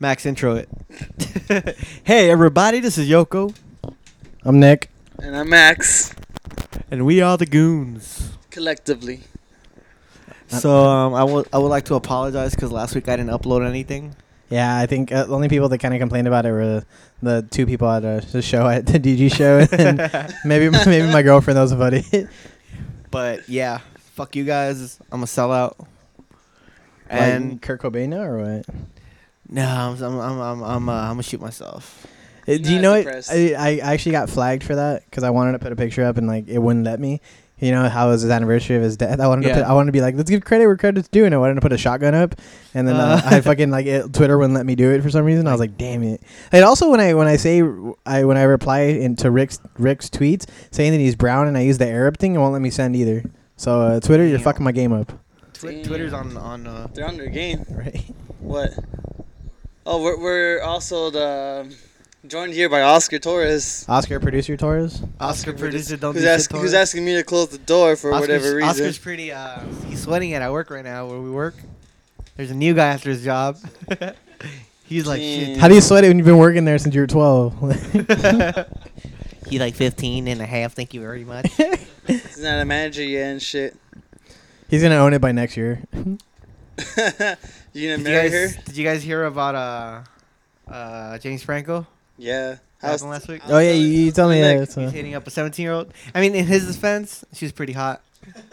Max, intro it. Hey, everybody, this is Yoko. I'm Nick. And I'm Max. And we are the Goons. Collectively. So, I would like to apologize because last week I didn't upload anything. Yeah, I think the only people that kind of complained about it were the two people at the show, at the DG show, and maybe my girlfriend. That was funny. But yeah, fuck you guys. I'm a sellout. And And Kurt Cobain now, or what? no, I'm gonna shoot myself. Do you Not know it? depressed. I actually got flagged for that because I wanted to put a picture up and like it wouldn't let me. You know how it was his anniversary of his death. I wanted to be like, let's give credit where credit's due, and I wanted to put a shotgun up, and then I fucking Twitter wouldn't let me do it for some reason. I was like, damn it. And also when I reply into Rick's tweets saying that he's brown and I use the Arab thing, it won't let me send either. So Twitter, you're Damn. fucking my game up. Twitter's on. They're on their game. Right. What? Oh, we're also joined here by Oscar Torres. Oscar producer Torres. Oscar producer, don't Who's, do shit, who's asking me to close the door for whatever reason. Oscar's pretty. He's sweating at work right now where we work. There's a new guy after his job. He's like, shit. How do you sweat it when you've been working there since you were 12? He's like 15 and a half. Thank you very much. He's not a manager yet and shit. He's gonna own it by next year. You gonna marry her? Did you guys hear about James Franco? Yeah. Happened last week? Oh yeah, you told me Nick, that. He's hitting up a 17-year-old. I mean, in his defense, she's pretty hot,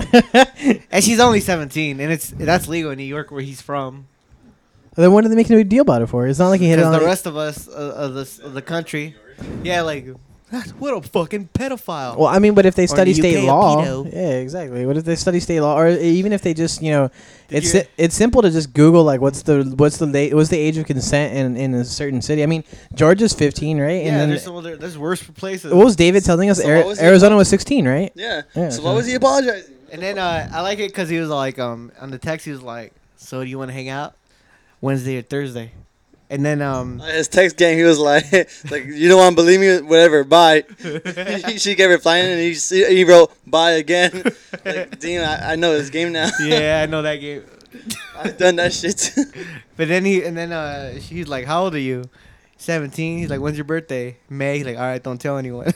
and she's only 17, and that's legal in New York where he's from. Then what are they making a big deal about it for? It's not like he hit it Because on the rest of us of the country, yeah, like what a fucking pedophile. Well, I mean, but if they Or study in the state UK, a law, pedo. yeah, exactly. What if they study state law, or even if they just, Did it's simple to just Google like what's the age of consent in a certain city. I mean, Georgia's 15, right? Yeah, and then there's worse places. what was David telling us? So what was he Arizona was 16, right? Yeah. Yeah, So so- why was he apologizing? And then I like it because he was like, on the text he was like, "So do you want to hang out Wednesday or Thursday?" And then His text gang, he was like, you don't want to believe me? Whatever, bye. She kept replying, and he wrote, bye again. Like, damn, I know this game now. yeah, I know that game. I've done that shit. But then she's like, "How old are you?" 17. He's like, "When's your birthday?" May. He's like, "All right, don't tell anyone."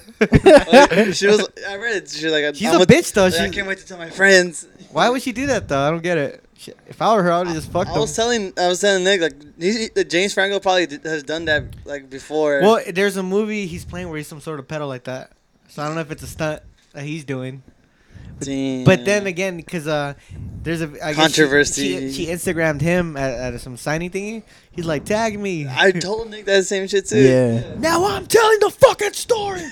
She was, I read it. She was like, She's a bitch though. Like, I can't wait to tell my friends. Why would she do that though? I don't get it. If I were her, I would have just fucked I him. was telling Nick, like, James Franco probably has done that, like, before. Well, there's a movie he's playing where he's some sort of pedo like that. So I don't know if it's a stunt that he's doing. Damn. But then again, because there's I guess Controversy. She Instagrammed him at some signing thingy. He's like, "Tag me." I told Nick that same shit, too. Yeah. Now I'm telling the fucking story.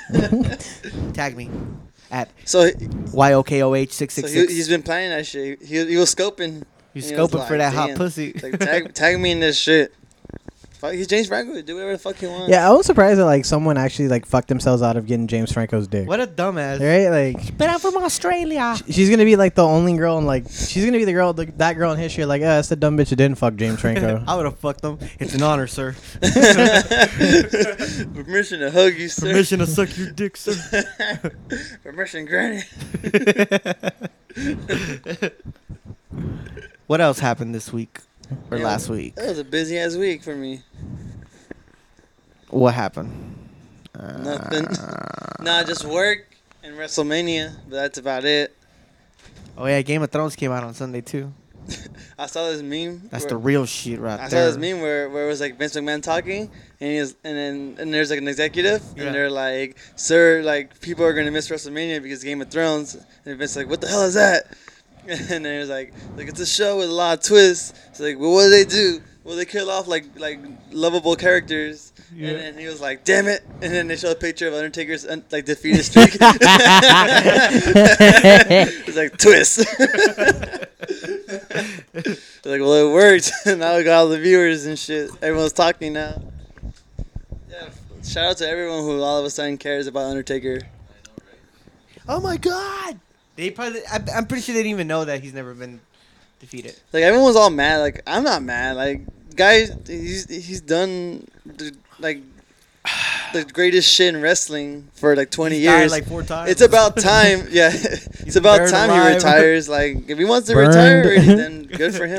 Tag me at So, YOKOH666. he's been planning that shit. He was scoping. He's He was scoping for like, that hot damn. pussy. Like, tag me in this shit. Fuck, he's James Franco. Do whatever the fuck he wants. Yeah, I was surprised that like someone actually like fucked themselves out of getting James Franco's dick. What a dumbass. Right? Like, But I'm from Australia. she's gonna be like the only girl, and like she's gonna be that girl in history. Like, that's the dumb bitch that didn't fuck James Franco. I would have fucked him. It's an honor, sir. Permission to hug you, sir. Permission to suck your dick, sir. Permission granted. What else happened this week or Yeah, last week? That was a busy ass week for me. What happened? Nothing. Nah, just work and WrestleMania, but that's about it. Oh yeah, Game of Thrones came out on Sunday too. I saw this meme. That's where- the real shit right I there. saw this meme where it was like Vince McMahon talking, and there's like an executive, Yeah. and they're like, "Sir, like people are gonna miss WrestleMania because Game of Thrones," and Vince's like, "What the hell is that?" And then he was like, "It's a show with a lot of twists." So like, well, what do they do? Well, they kill off like lovable characters. Yeah. And then he was like, "Damn it!" And then they show a picture of Undertaker's like defeated streak. It's like twist. They're like, well, it worked. Now we got all the viewers and shit. Everyone's talking now. Yeah. Shout out to everyone who all of a sudden cares about Undertaker. Oh my god! They probably. I'm pretty sure they didn't even know that he's never been defeated. Like everyone's all mad. Like I'm not mad. Like guys, he's done the greatest shit in wrestling for like 20 He's died years. like 4 times. It's about time. Yeah, it's about buried time alive. he retires. Like if he wants to Burned. retire already, then good for him.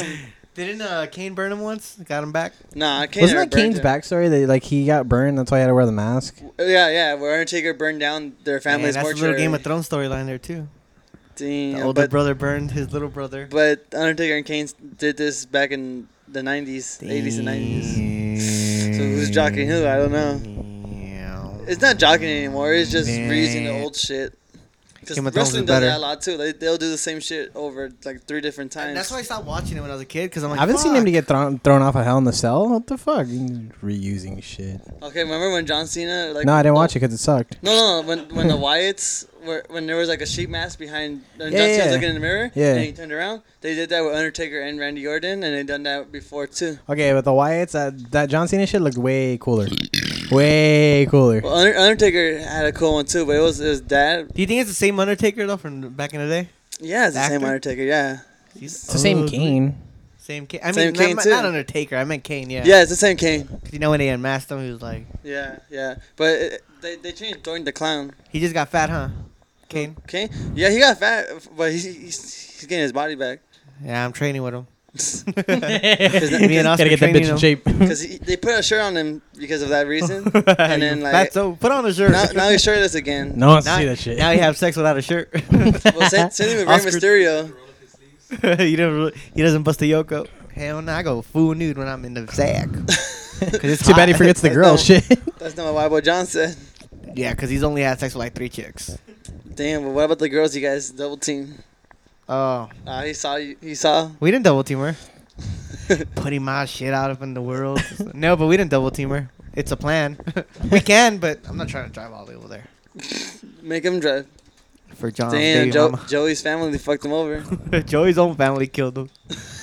Didn't Kane burn him once? Got him back. Nah, Kane Wasn't never that Kane's burned him. backstory? That like he got burned, that's why he had to wear the mask. Yeah. Where Undertaker burned down their Man, family's that's a mortuary. little Game of Thrones storyline there too. Damn, The older brother burned his little brother. But Undertaker and Kane did this back in the 90s, 80s and 90s. So who's jockeying who? I don't know. Damn. It's not jockeying anymore. It's just Man. reusing the old shit. Because Game of Thrones wrestling is does better. that a lot too. They'll do the same shit over like 3 different times. And that's why I stopped watching it when I was a kid because I'm like, I haven't seen him to "Fuck." get thrown off a Hell in the Cell. What the fuck? He's reusing shit. Okay, remember when John Cena? Like, No, I didn't watch it because it sucked. No. When the Wyatts when there was like a sheep mask behind John Yeah, Cena was yeah. looking in the mirror, Yeah. and he turned around. They did that with Undertaker and Randy Orton, and they done that before too. Okay, but the Wyatts, that John Cena shit looked way cooler. Way cooler. Well, Undertaker had a cool one too, but it was his dad. Do you think it's the same Undertaker though from back in the day? Yeah, it's the same Actor? Undertaker. Yeah, It's It's the same Kane. Same Kane. I Same mean, Kane, not, too. not Undertaker. I meant Kane. Yeah. yeah, it's the same Kane. 'Cause you know when they unmasked him, he was like, Yeah. But they changed Doink the Clown. he just got fat, huh? Kane. Kane? Yeah, he got fat, but he's getting his body back. Yeah, I'm training with him. Because Me and Oscar Gotta get that training bitch in him. shape. they put a shirt on him because of that reason. And then like Fatso, put on a shirt. now he's shirtless again. No one wants to now, see that shit. now you have sex without a shirt. Well, same thing with Rey Oscar- Mysterio. he doesn't bust a yoke up. Hell no, I go full nude when I'm in the sack. It's too bad he forgets the girl shit. That's not what my boy John said. Yeah, because he's only had sex with like 3 chicks. Damn, but what about the girls you guys double team? Oh, He saw you. He saw. we didn't double team her. Putting my shit out up in the world. No, but we didn't double team her. It's a plan. We can, but I'm not trying to drive all the way over there. Make him drive. For John's Damn, baby mama. Joey's family fucked him over. Joey's own family killed him.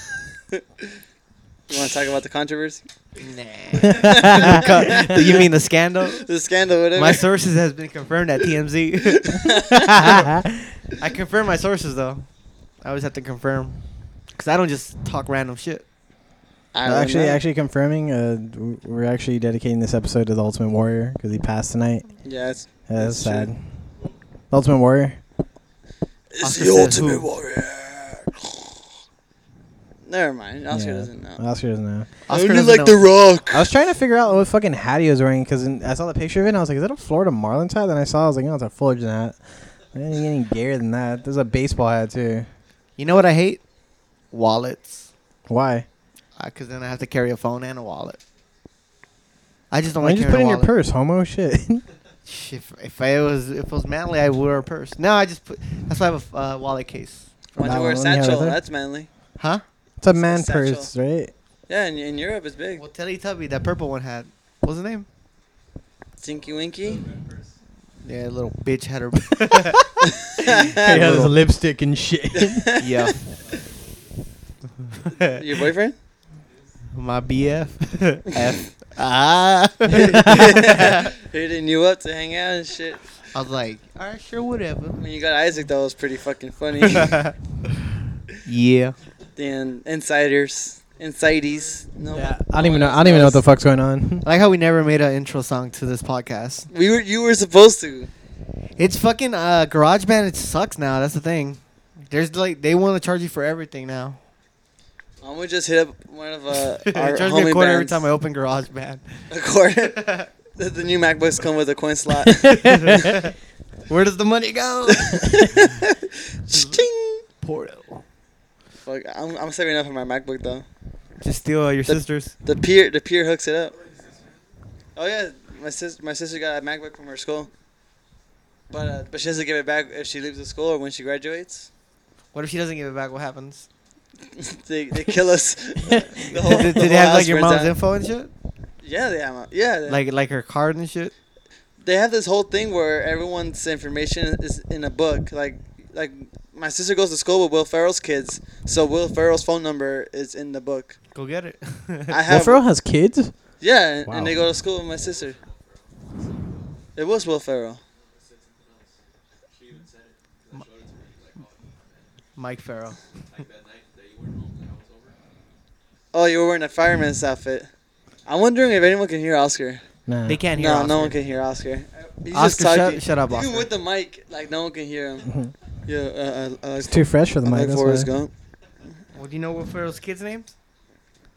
You want to talk about the controversy? Nah. You mean the scandal? The scandal, whatever. My sources has been confirmed at TMZ. I confirm my sources though. I always have to confirm, cause I don't just talk random shit. I don't know. Actually confirming, we're actually dedicating this episode to the Ultimate Warrior because he passed tonight. Yeah, it's That's true. sad. The Ultimate Warrior. It's Oscar the says ultimate who? warrior. Never mind. Oscar Yeah. doesn't know. Oscar doesn't know. Oscar you doesn't like know. The Rock. I was trying to figure out what fucking hat he was wearing because I saw the picture of it and I was like, is that a Florida Marlins hat? Then I was like, no, it's a Fullerton hat. I didn't get any gayer than that. There's a baseball hat too. You know what I hate? Wallets. Why? Cause then I have to carry a phone and a wallet. I just don't Why like don't you just put it carrying in a your wallet. purse, homo? Shit. If it was manly, I would wear a purse. No, I just put. That's why I have a wallet case. Why don't That you wear a one, yeah, satchel? right there. That's manly. Huh? It's a man satchel. purse, right? Yeah, in Europe it's big. Well, Teletubby, that purple one had. What's his name? Tinky Winky. Yeah, little bitch had her. He has lipstick and shit. Yeah. Your boyfriend? My BF. F. Ah. Hitting you up to hang out and shit. I was like, all right, sure, whatever. When you got Isaac, that was pretty fucking funny. Yeah. Then insidies. No, Yeah, I don't even know what the fuck's going on. I like how we never made an intro song to this podcast. You were supposed to. It's fucking GarageBand. It sucks now. That's the thing. There's like they want to charge you for everything now. I'm gonna just hit up one of our They charge me a homie quarter every bands. time I open GarageBand. A quarter. The new MacBooks come with a coin slot. Where does the money go? Ching. Portal. Fuck, I'm saving up for my MacBook though. Just steal your sister's. The peer hooks it up. Oh yeah, my sister got a MacBook from her school. But she has to give it back if she leaves the school or when she graduates. What if she doesn't give it back? What happens? they kill us. The whole- Did the they whole have like house your burns mom's down. info and shit? Yeah, they have. Yeah, Like her card and shit? they have this whole thing where everyone's information is in a book. Like my sister goes to school with Will Ferrell's kids, so Will Ferrell's phone number is in the book. Go get it. I Will have. Ferrell has kids? Yeah, Wow. and they go to school with my sister. It was Will Ferrell. Mike Farrell. Oh, you were wearing a fireman's outfit. I'm wondering if anyone can hear Oscar. Nah. They can't hear No, Oscar. no one can hear Oscar. He's Oscar, just talking. shut up, Even Oscar. with the mic, like no one can hear him. Yeah, I like. It's too fresh for the I mic. like That's Forrest why. Gump. Well, do you know Will Ferrell's kids' names?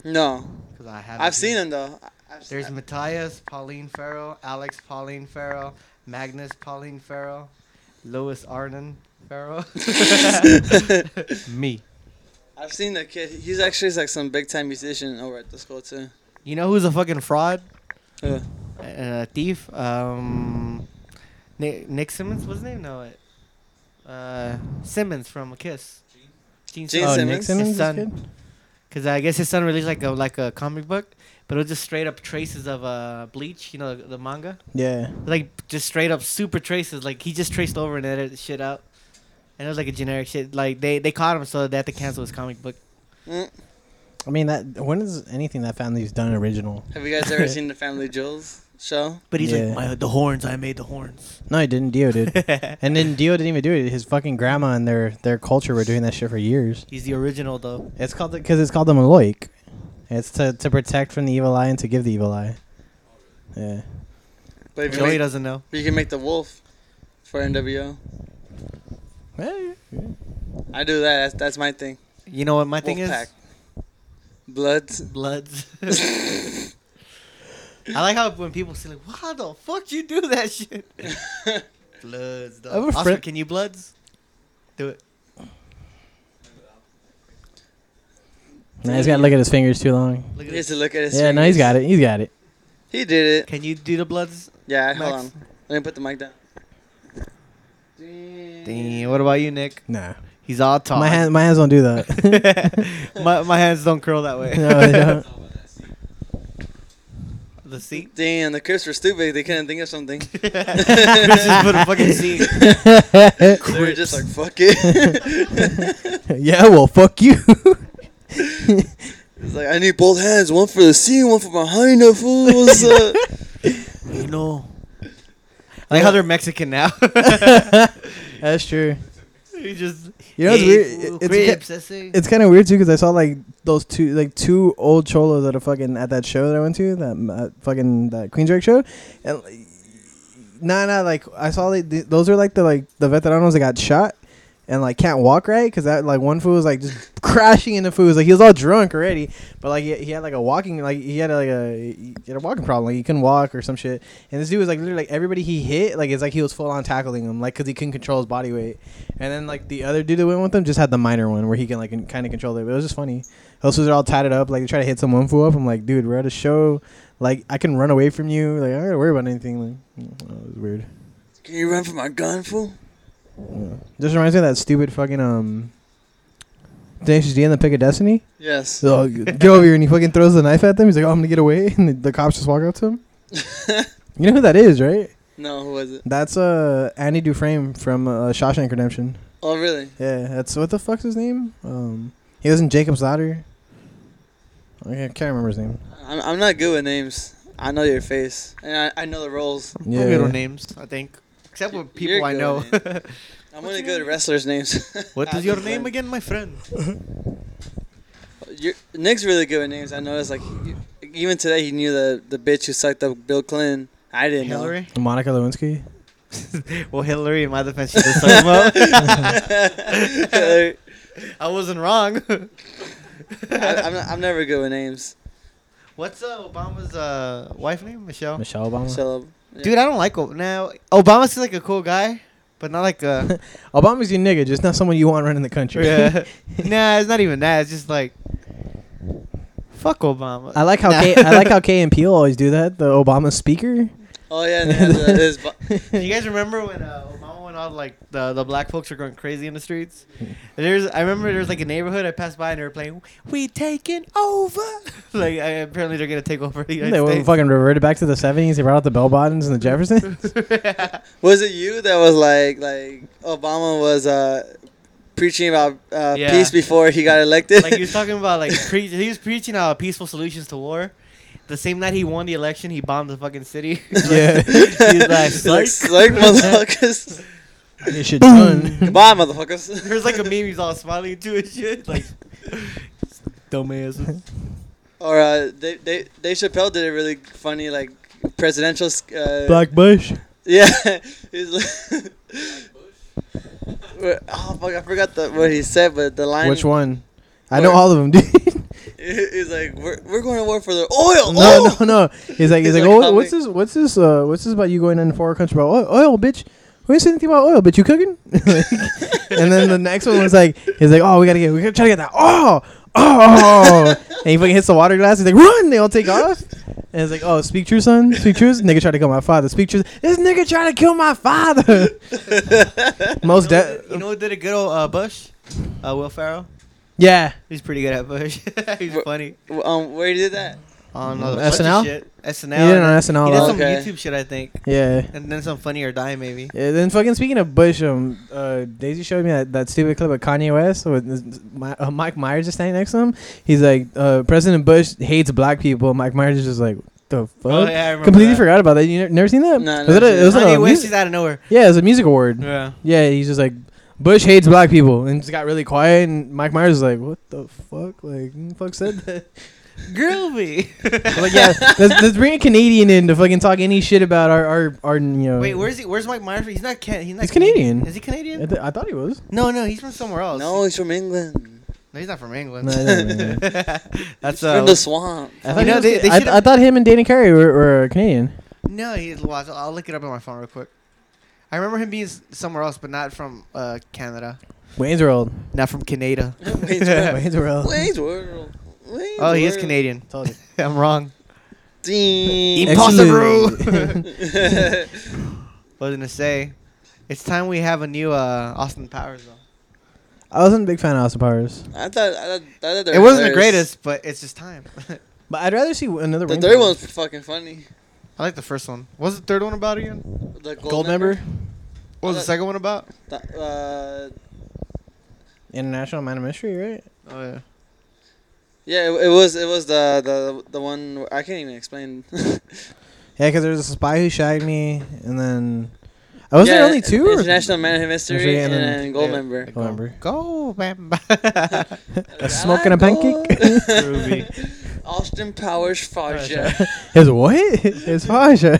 No, Because I have. I've seen him though. There's Matthias Pauline Farrell, Alex Pauline Farrell, Magnus Pauline Farrell, Louis Arnon Farrell. Me. I've seen the kid. He's actually like some big time musician over at the school too. You know who's a fucking fraud? Uh, A thief? Nick Simmons? What's his name? No, Simmons from Kiss. Gene Gene Oh, Simmons? Nick Simmons. His is son. good? Because I guess his son released like a comic book, but it was just straight up traces of Bleach, you know, the manga. Yeah. Like just straight up super traces. Like he just traced over and edited the shit out. And it was like a generic shit. Like they caught him, so they had to cancel his comic book. mm. I mean, that when is anything that family's done original? Have you guys ever seen the Family Jewels show? But he's Yeah. like, the horns, I made the horns. No, he didn't. Dio did. And then Dio didn't even do it. His fucking grandma and their culture were doing that shit for years. He's the original though. It's called because it's called the Maloik. It's to protect from the evil eye and to give the evil eye. Yeah. But if you, Joey make, doesn't know. you can make the wolf for NWO. Hey. I do that. That's my thing. You know what my thing Wolfpack. is? Bloods. Bloods. I like how when people say like, "How the fuck you do that shit?" Bloods. I have a Dog. Oscar, friend- can you bloods? Do it. Now he's got to look at his fingers too long. Look He at has this. to look at his Yeah, no, he's got it. He's got it. He did it. Can you do the bloods? Yeah, Max? hold on. Let me put the mic down. Damn. What about you, Nick? Nah. He's all tall. My hands don't do that. my hands don't curl that way. No, they don't. The seat. Damn, the Crips were stupid. They couldn't think of something. Chris just put a fucking seat. They were just like, fuck it. Yeah, well, fuck you. It's like, I need both hands. One for the C, one for behind the fools. You know. I like how they're Mexican now. That's true. You just. You know, it's weird. fool, It's Crips, I say. It's kind of weird too because I saw like those two old cholos at a fucking at that show that I went to that Queensrÿche show, and like I saw those are like the veteranos that got shot and like can't walk right because that like one fool was like just crashing into fools like he was all drunk already, but like he had like a walking like he had a walking problem like he couldn't walk or some shit, and this dude was like literally like everybody he hit like it's like he was full on tackling him like because he couldn't control his body weight, and then like the other dude that went with him just had the minor one where he can like kind of control it, but it was just funny. Those fools are all tatted up like they try to hit some one fool up. I'm like, dude, we're at a show, like I can run away from you, like I don't gotta worry about anything. Like it was weird. Can you run from my gun, fool? Yeah. Just reminds me of that stupid fucking Tenacious D in the Pick of Destiny. Yes. So get over here, and he fucking throws the knife at them. He's like, "Oh, I'm gonna get away," and the cops just walk up to him. You know who that is, right? No, who was it? That's Andy Dufresne from Shawshank Redemption. Oh, really? Yeah, that's what the fuck's his name? He was in Jacob's Ladder. I can't remember his name. I'm not good with names. I know your face, and I know the roles. I'm Yeah. good with names, I think. Except with people You're I good know. with I'm only good at wrestlers' names. What is your name again, my friend? Nick's really good with names. I noticed, like, even today he knew the bitch who sucked up Bill Clinton. I didn't Hillary? Monica Lewinsky. Well, Hillary, in my defense, she did suck him up. know. I wasn't wrong. I'm never good with names. What's Obama's wife name? Michelle? Michelle Obama. So, yeah. Dude, I don't like now. Obama's like a cool guy, but not like a. Obama's your nigga, just not someone you want running the country. Yeah. Nah, it's not even that. It's just like. Fuck Obama. I like how Kay and Peele always do that. The Obama speaker. Oh yeah, and they had his Do you guys remember when Obama went out, like the black folks were going crazy in the streets? I remember there's like a neighborhood I passed by and they were playing "We Taking Over." Like apparently they're gonna take over the United They States. fucking reverted back to the 70s. They brought out the bell bottoms and the Jeffersons. Was it you that was like Obama was preaching about Yeah. peace before he got elected? Like he was talking about like he was preaching peaceful solutions to war. The same night he won the election, he bombed the fucking city. Yeah. He's like, He's like, "Psych, motherfuckers! Get shit done. Goodbye, motherfuckers!" There's like a meme he's all smiling to and shit. Like, dumbasses. Or Dave Chappelle did a really funny like presidential. Black Bush. Yeah. He's like, oh fuck! I forgot what he said, but the line. Which one? I know all of them, dude. He's like, we're going to war for the oil. No. He's like, like, oh, what's this about you going in foreign country about oil, bitch? We ain't saying anything about oil, bitch. You cooking? And then the next one was like, he's like, oh, we gotta try to get that. Oh. And he fucking hits the water glass. He's like, run! They all take off. And it's like, oh, speak true, son. Speak true. Nigga tried to kill my father. Speak true. This nigga tried to kill my father. You know who did a good old Bush? Will Ferrell. Yeah. He's pretty good at Bush. He's funny. Where you did that? On SNL? SNL. He did it on SNL. He did some Okay. YouTube shit, I think. Yeah. And then some Funny or Die, maybe. Yeah, then fucking speaking of Bush, Daisy showed me that stupid clip of Kanye West with Mike Myers just standing next to him. He's like, President Bush hates black people. Mike Myers is just like, what the fuck? Oh, yeah, I remember Completely that. forgot about that. You never seen that? No, it was Kanye a West is out of nowhere. yeah, it was a music award. Yeah. Yeah, he's just like, Bush hates black people, and just got really quiet. And Mike Myers is like, what the fuck? Like, who the fuck said that? Groovy. Like, yeah, let's bring a Canadian in to fucking talk any shit about our you know. Wait, where's Mike Myers? He's not He's Canadian. Is he Canadian? I thought he was. No, he's from somewhere else. No, he's from England. No, he's not from England. No. That's From the swamp. I thought, You know, he was- they should've- I thought him and Dana Carey were Canadian. No, watch. I'll look it up on my phone real quick. I remember him being somewhere else, but not from Canada. Wayne's World. Not from Canada. Wayne's World. Wayne's World. Wayne's World. Oh, he is Canadian. Told you. I'm wrong. Damn. Impossible. Excellent. What was I gonna say? It's time we have a new Austin Powers though. I wasn't a big fan of Austin Powers, I thought It wasn't the greatest, but it's just time. but I'd rather see another. The Wayne's third World. one's fucking funny. I like the first one. What's the third one about again? The Gold member, What was the second one about? International Man of Mystery, right? Oh yeah. Yeah, it was the one where I can't even explain. Yeah, because there was a spy who shagged me, and then was there only two? International Man of Mystery and then Gold yeah. Member. Gold member. Go, member. A smoke and a pancake. Groovy. Austin Powers Faja. His what? His Faja.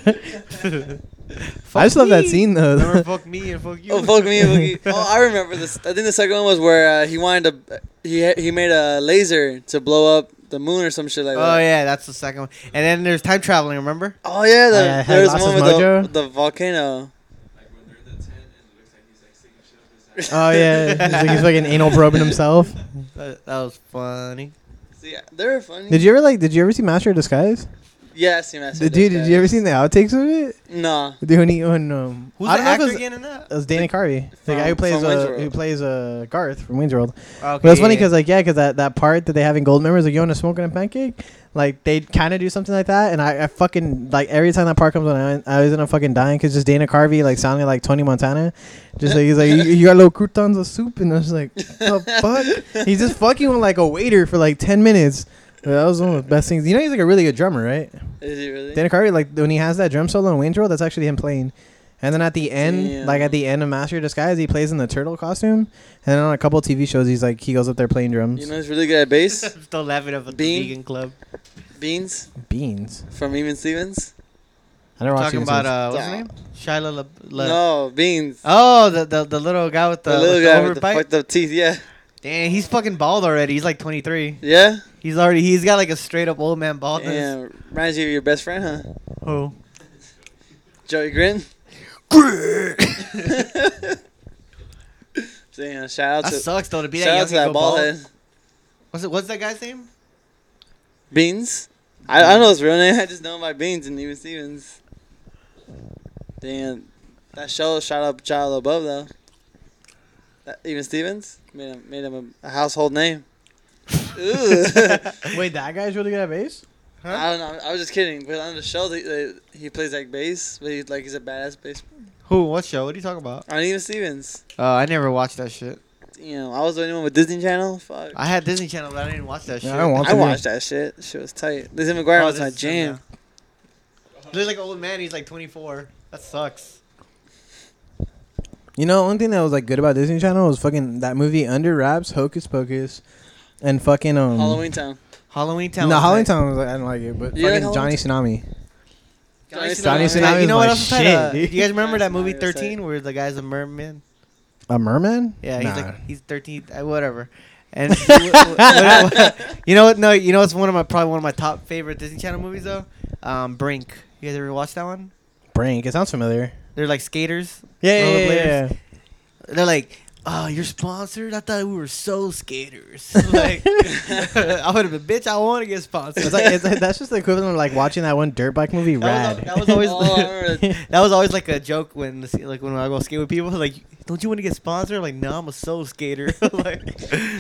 I just love that scene though. Remember, fuck me and fuck you. Oh, fuck me. Oh, I remember this. I think the second one was where he wanted to. He made a laser to blow up the moon or some shit like that. Oh yeah, that's the second one. And then there's time traveling. Remember? Oh yeah, had there was lost one his with mojo? the volcano. Like when they're in the tent and it looks like he's like sticking shit up his ass. Oh yeah, he's like he's fucking anal probing himself. That was funny. See, they were funny. Did you ever see Master of Disguise? Yeah, I seen that. Dude, did you ever see the outtakes of it? Nah. Dude, when Who's I the don't know if actor it was, again in that? it was Dana Carvey, the guy who From Wayne's plays Garth from Wayne's World. Okay, But it's funny because that part that they have in Gold Members, like you want to smoke on a pancake, like they kind of do something like that, and I fucking like every time that part comes on, I was in a fucking dying because just Dana Carvey like sounding like Tony Montana, just like he's like you got little croutons of soup, and I was like, the fuck? He's just fucking with like a waiter for like 10 minutes. That was one of the best things. You know, he's like a really good drummer, right? Is he really? Dana Carvey, like when he has that drum solo in Wayne's World, that's actually him playing. And then at the end, Damn. like at the end of Master of Disguise, he plays in the turtle costume. And then on a couple of TV shows, he's like he goes up there playing drums. You know, he's really good at bass. I'm still laughing at the Bean? vegan club. Beans Beans. from Even Stevens. I never watched Talking Steven about Seagal. what's his name? Shia No, Beans. Oh, the little guy with The little guy with the overbite. fucked up teeth. Yeah. Dang, he's fucking bald already. He's like 23. Yeah. He's got like a straight up old man baldness. Yeah. Reminds you of your best friend, huh? Who? Joey Grin. So, yeah, shout out That to sucks though to be shout that young out to that and go bald bald. head. What's that guy's name? Beans. I don't know his real name. I just know him by Beans and Even Stevens. Damn, that show shout out Child Above though. That Even Stevens made him a household name. Ooh. Wait, that guy's really good at bass? I don't know. I was just kidding. But on the show, he plays like bass, but he's a badass bass. Who? What show? What are you talking about? On Even Stevens. Oh, I never watched that shit. You know, I was the only one with Disney Channel. Fuck. I had Disney Channel, but I didn't watch that shit. I don't want I to. watched that shit. Shit was tight. Lizzie McGuire was my this is jam. Looks like an old man. He's like 24. That sucks. You know, one thing that was like good about Disney Channel was fucking that movie Under Wraps, Hocus Pocus, and fucking Halloween Town. Halloween Town. No, was Halloween like- Town was like, I don't like it, but You like fucking Johnny Halloween Tsunami. Johnny Tsunami You know what is else? my Was tight? shit, Do you guys remember Johnny that movie Tsunami was 13 where the guy's a merman? A merman? Yeah, Nah. he's 13. Whatever. And you know what? No, you know it's probably one of my top favorite Disney Channel movies though. Brink. You guys ever watched that one? Brink. It sounds familiar. They're like skaters. Yeah. They're like, oh, you're sponsored? I thought we were so skaters. Like, I would have been, bitch, I want to get sponsored. It's like that's just the equivalent of like watching that one dirt bike movie, Rad. That was always Oh, that was always like a joke when I go skate with people. Like, don't you want to get sponsored? I'm like, no, I'm a soul skater. Like,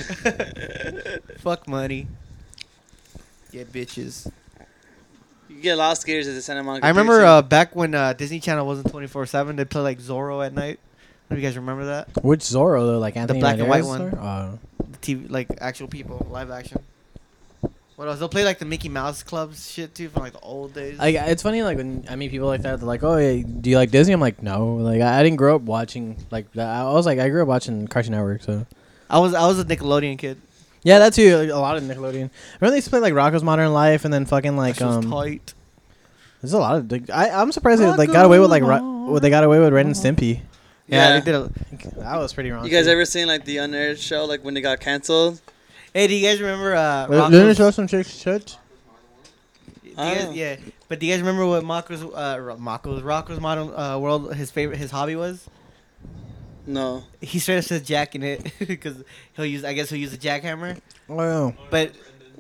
fuck money. Yeah, bitches. You get a lot of skaters at the Santa Monica. I Pier, remember too. back when Disney Channel wasn't 24/7, they'd play like Zorro at night. Do you guys remember that? Which Zorro though? Like Anthony black and white Banderas one. Zorro? Oh. The TV, like actual people, live action. What else? They'll play like the Mickey Mouse Clubs shit too from like the old days. Like it's funny, like when I meet people like that, they're like, "Oh, yeah, do you like Disney?" I'm like, "No." Like I didn't grow up watching like that. I grew up watching Cartoon Network, so. I was a Nickelodeon kid. Yeah, that too. Like, a lot of Nickelodeon. Remember they used to play like Rocko's Modern Life, and then fucking like That shit was tight. There's a lot of. Like, I'm surprised they like got away with like they got away with Ren and Stimpy. Yeah, they did. That was pretty wrong. You guys ever seen like the unaired show, like when they got canceled? Hey, do you guys remember Didn't it Rocco's? show some chicks shit? Yeah, but do you guys remember what Rocco's Modern World? His hobby was. No. He straight up says jack in it because he'll use a jackhammer. Oh, yeah. But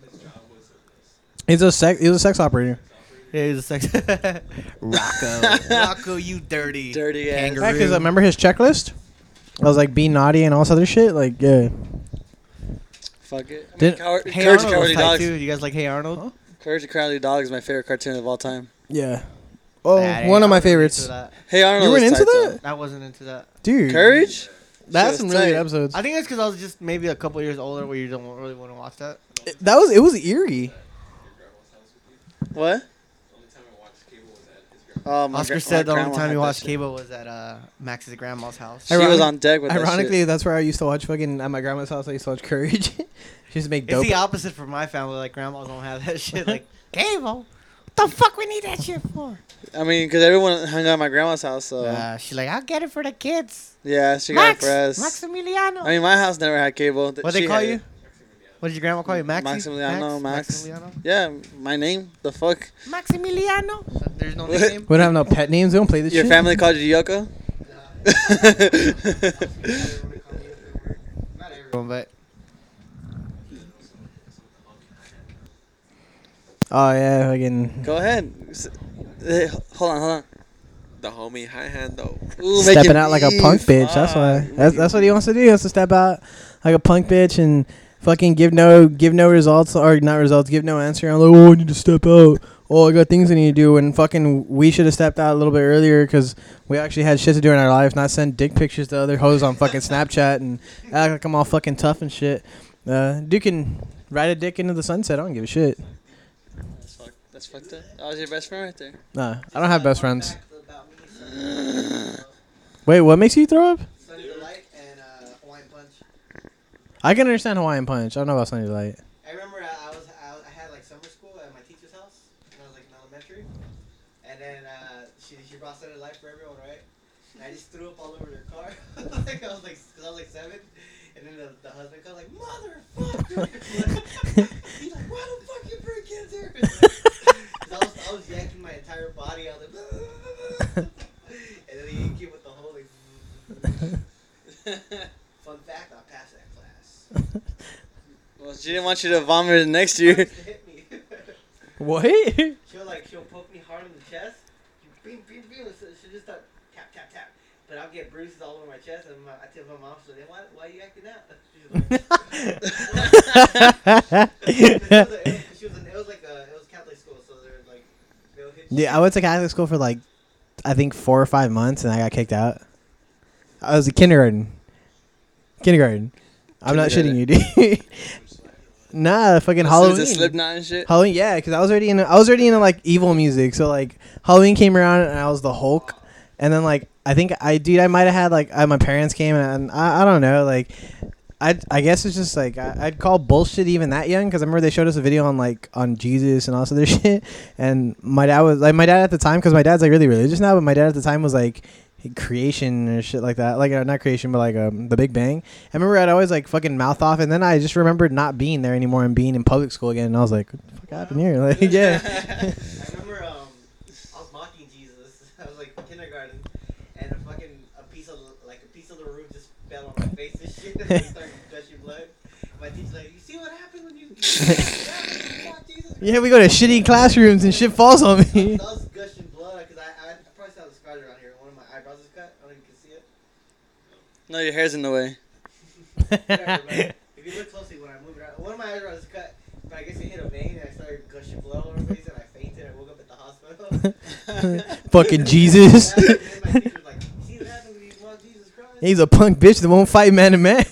He was a sex operator. yeah, he's a sex. Rocco, you dirty Dirty ass. kangaroo. Yeah, because I remember his checklist. I was like being naughty and all this other shit. Like, yeah. Fuck it. I mean, Did- Hey Courage the Arnold was Cowardly tight Dog. too. You guys like Hey Arnold? Huh? Courage the Cowardly Dog is my favorite cartoon of all time. Yeah. Oh, Nah, one I of my wasn't favorites. into that. Hey Arnold. You weren't is into tight, that? I wasn't into that. Dude. though. Courage? That's Shit some was really tight. good episodes. I think it's because I was just maybe a couple years older where you don't really want to watch that. It was eerie. What? Oh, Oscar said the only time he watched cable was at Max's grandma's house. She was on deck with Ironically, that that's where I used to watch fucking at my grandma's house. I used to watch Courage. She used to make It's dope. the opposite for my family. Like grandmas don't have that shit. Like cable. What the fuck we need that shit for? shit. I mean, because everyone hung out at my grandma's house, so She's like, I'll get it for the kids. yeah, she got it for us. Maximiliano. I mean, my house never had cable. What they call you? What did your grandma call you? Maxi? Maximiliano, Max. Maximiliano? Yeah, my name. The fuck? Maximiliano? There's no What? nickname? We don't have no pet names. We don't play this Your shit. family called you Yoko? Not everyone, but Oh yeah, fucking Go ahead. Hold on. The homie high hand though. Ooh, stepping making out like a beef. punk bitch. That's why. That's what he wants to do. He wants to step out like a punk bitch and fucking give no results or not results. Give no answer. I'm like, oh, I need to step out. Oh, I got things I need to do. And fucking, we should have stepped out a little bit earlier because we actually had shit to do in our life. Not send dick pictures to other hoes on fucking Snapchat and act like I'm all fucking tough and shit. Dude can ride a dick into the sunset. I don't give a shit. That's fucked up. That was your best friend right there. Nah, I don't have best friends. Wait, what makes you throw up? Sunny Delight and Hawaiian Punch. I can understand Hawaiian Punch. I don't know about Sunny Delight. I remember I had like summer school at my teacher's house when I was like in elementary, and then she brought Sunny Delight for everyone, right? And I just threw up all over their car. Like I was like 7, and then the husband comes like, motherfucker. He's like, why the fuck you bring kids here? I was yanking my entire body out, like, and then he came with the whole like. Fun fact: I passed that class. Well, she didn't want you to vomit next year. Hit me. What? She'll poke me hard in the chest. Bing, bing, bing. She'll just start tap, tap, tap. But I'll get bruises all over my chest, and I tell my mom, she's like, why are you acting out? It was Catholic school, so they're like, they'll hit you. Yeah, I went to Catholic school for like, I think 4 or 5 months, and I got kicked out. I was in kindergarten. I'm not shitting you, dude. Nah, fucking Halloween. To Slipknot and shit. Halloween, yeah, because I was already into like evil music. So like Halloween came around and I was the Hulk, and then like I might have had like my parents came and I don't know, like I guess it's just like I'd call bullshit even that young, because I remember they showed us a video on Jesus and all this other shit, and my dad at the time, because my dad's like really religious now, but my dad at the time was like, creation or shit like that. Like not creation, but like the Big Bang. I remember I'd always like fucking mouth off, and then I just remembered not being there anymore and being in public school again. And I was like, what the fuck happened here? Like, yeah. I remember I was mocking Jesus. I was like kindergarten, and a piece of the roof just fell on my face and shit. And I started gushing blood. My teacher's like, "You see what happened when you mock Jesus?" Yeah, we go to shitty classrooms and shit falls on me. I was gushing blood because I probably saw the scars around here. One of my eyebrows is cut. I don't know if you can see it. No, your hair's in the way. Whatever, but if you look closely when I move it, one of my eyebrows is cut. But I guess it hit a vein and I started gushing blood all over my face and I fainted. I woke up at the hospital. Fucking Jesus. And then my teacher was like, "You see what happened when you mocked Jesus Christ?" He's a punk bitch that won't fight man to man.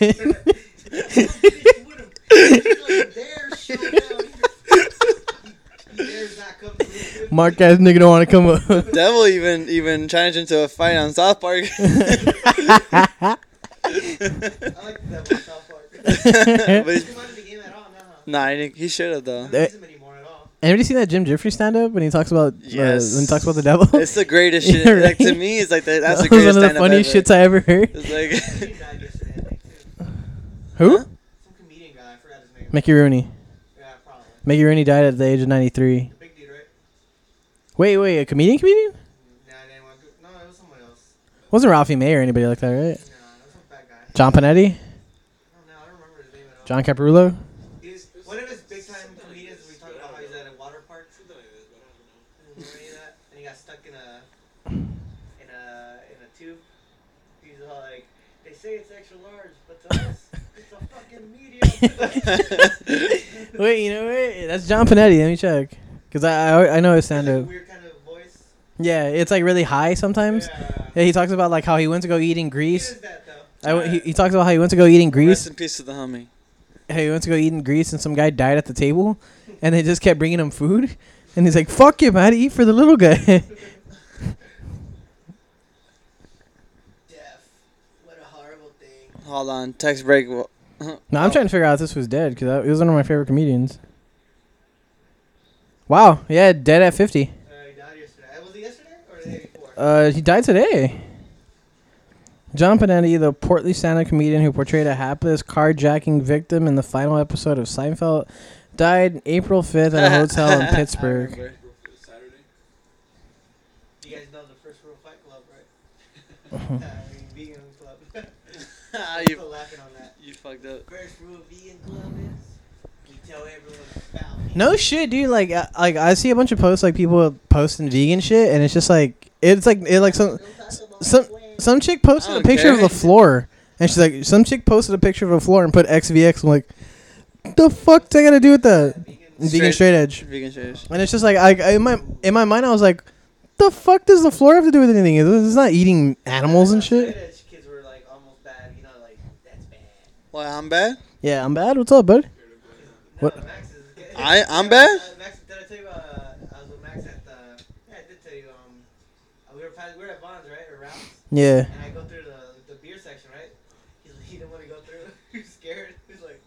Mark ass nigga don't want to come up. Devil even challenged into a fight on South Park. I like the devil in South Park. But he's, He wanted the game at all, no, huh? nah, he should have I though. don't use him anymore at all. Anybody seen that Jim Jeffrey stand up when he talks about Yes. when he talks about the devil? It's the greatest shit. You're Like to right. me, it's like that's the That was greatest one of the stand-up funniest ever. shits I ever heard. It's like He died yesterday, I think, too. Who? Huh? Some comedian guy, I forgot his name. Mickey Rooney. Yeah, probably. Mickey Rooney died at the age of 93. The big dude, right? Wait, a comedian? Nah, it was someone else. Wasn't Ralphie May or anybody like that, right? No, it was some fat guy. John Panetti? I don't remember his name at all. John Caparulo? He's one of his big time comedians. We talked about how he's at a water park. Remember any of that? And he got stuck in a tube. He's all like, "They say it's extra large, but to us, it's a fucking medium." Wait, you know what? That's John Panetti. Let me check. Because I know his stand Like a up. weird kind of voice. Yeah, it's like really high sometimes. Yeah, he talks about like how he went to go eat in He Greece. is that though. He talks about how he went to go eat in rest Greece. in peace to the homie. Hey, he went to go eat in Greece and some guy died at the table. And they just kept bringing him food. And he's like, fuck you, man. I had to eat for the little guy. Death. What a horrible thing. Hold on, text break. No, I'm trying to figure out if this was dead because he was one of my favorite comedians. Wow, yeah, dead at 50. He died yesterday. Was it yesterday or the day before? He died today. John Panetti, the portly stand-up comedian who portrayed a hapless carjacking victim in the final episode of Seinfeld, died April 5th at a hotel in I Pittsburgh. remember. Saturday. You guys know the first rule of Fight Club, right? Vegan Club. you, Still laughing on that. you fucked up. First rule of Vegan Club is we tell everyone about me. No shit, dude. Like I see a bunch of posts like people posting vegan shit, and it's just like some chick posted I a don't picture of care. the floor, and she's like, some chick posted a picture of a floor and put XVX. I'm like, the fuck do I gotta do with that? Vegan straight edge. Vegan straight edge. And it's just like in my mind I was like, the fuck does the floor have to do with anything? It's not eating animals and shit. Straight edge kids were like almost bad, you know, like that's bad. Why I'm bad? Yeah, I'm bad. What's up, bud? What? No, Max is, I'm bad? Max, did I tell you? I was with Max at the. Yeah, I did tell you. We were at Vons, right, or Ralph's, Yeah. and I go through the beer section, right? He didn't want to go through. He was scared. He's like.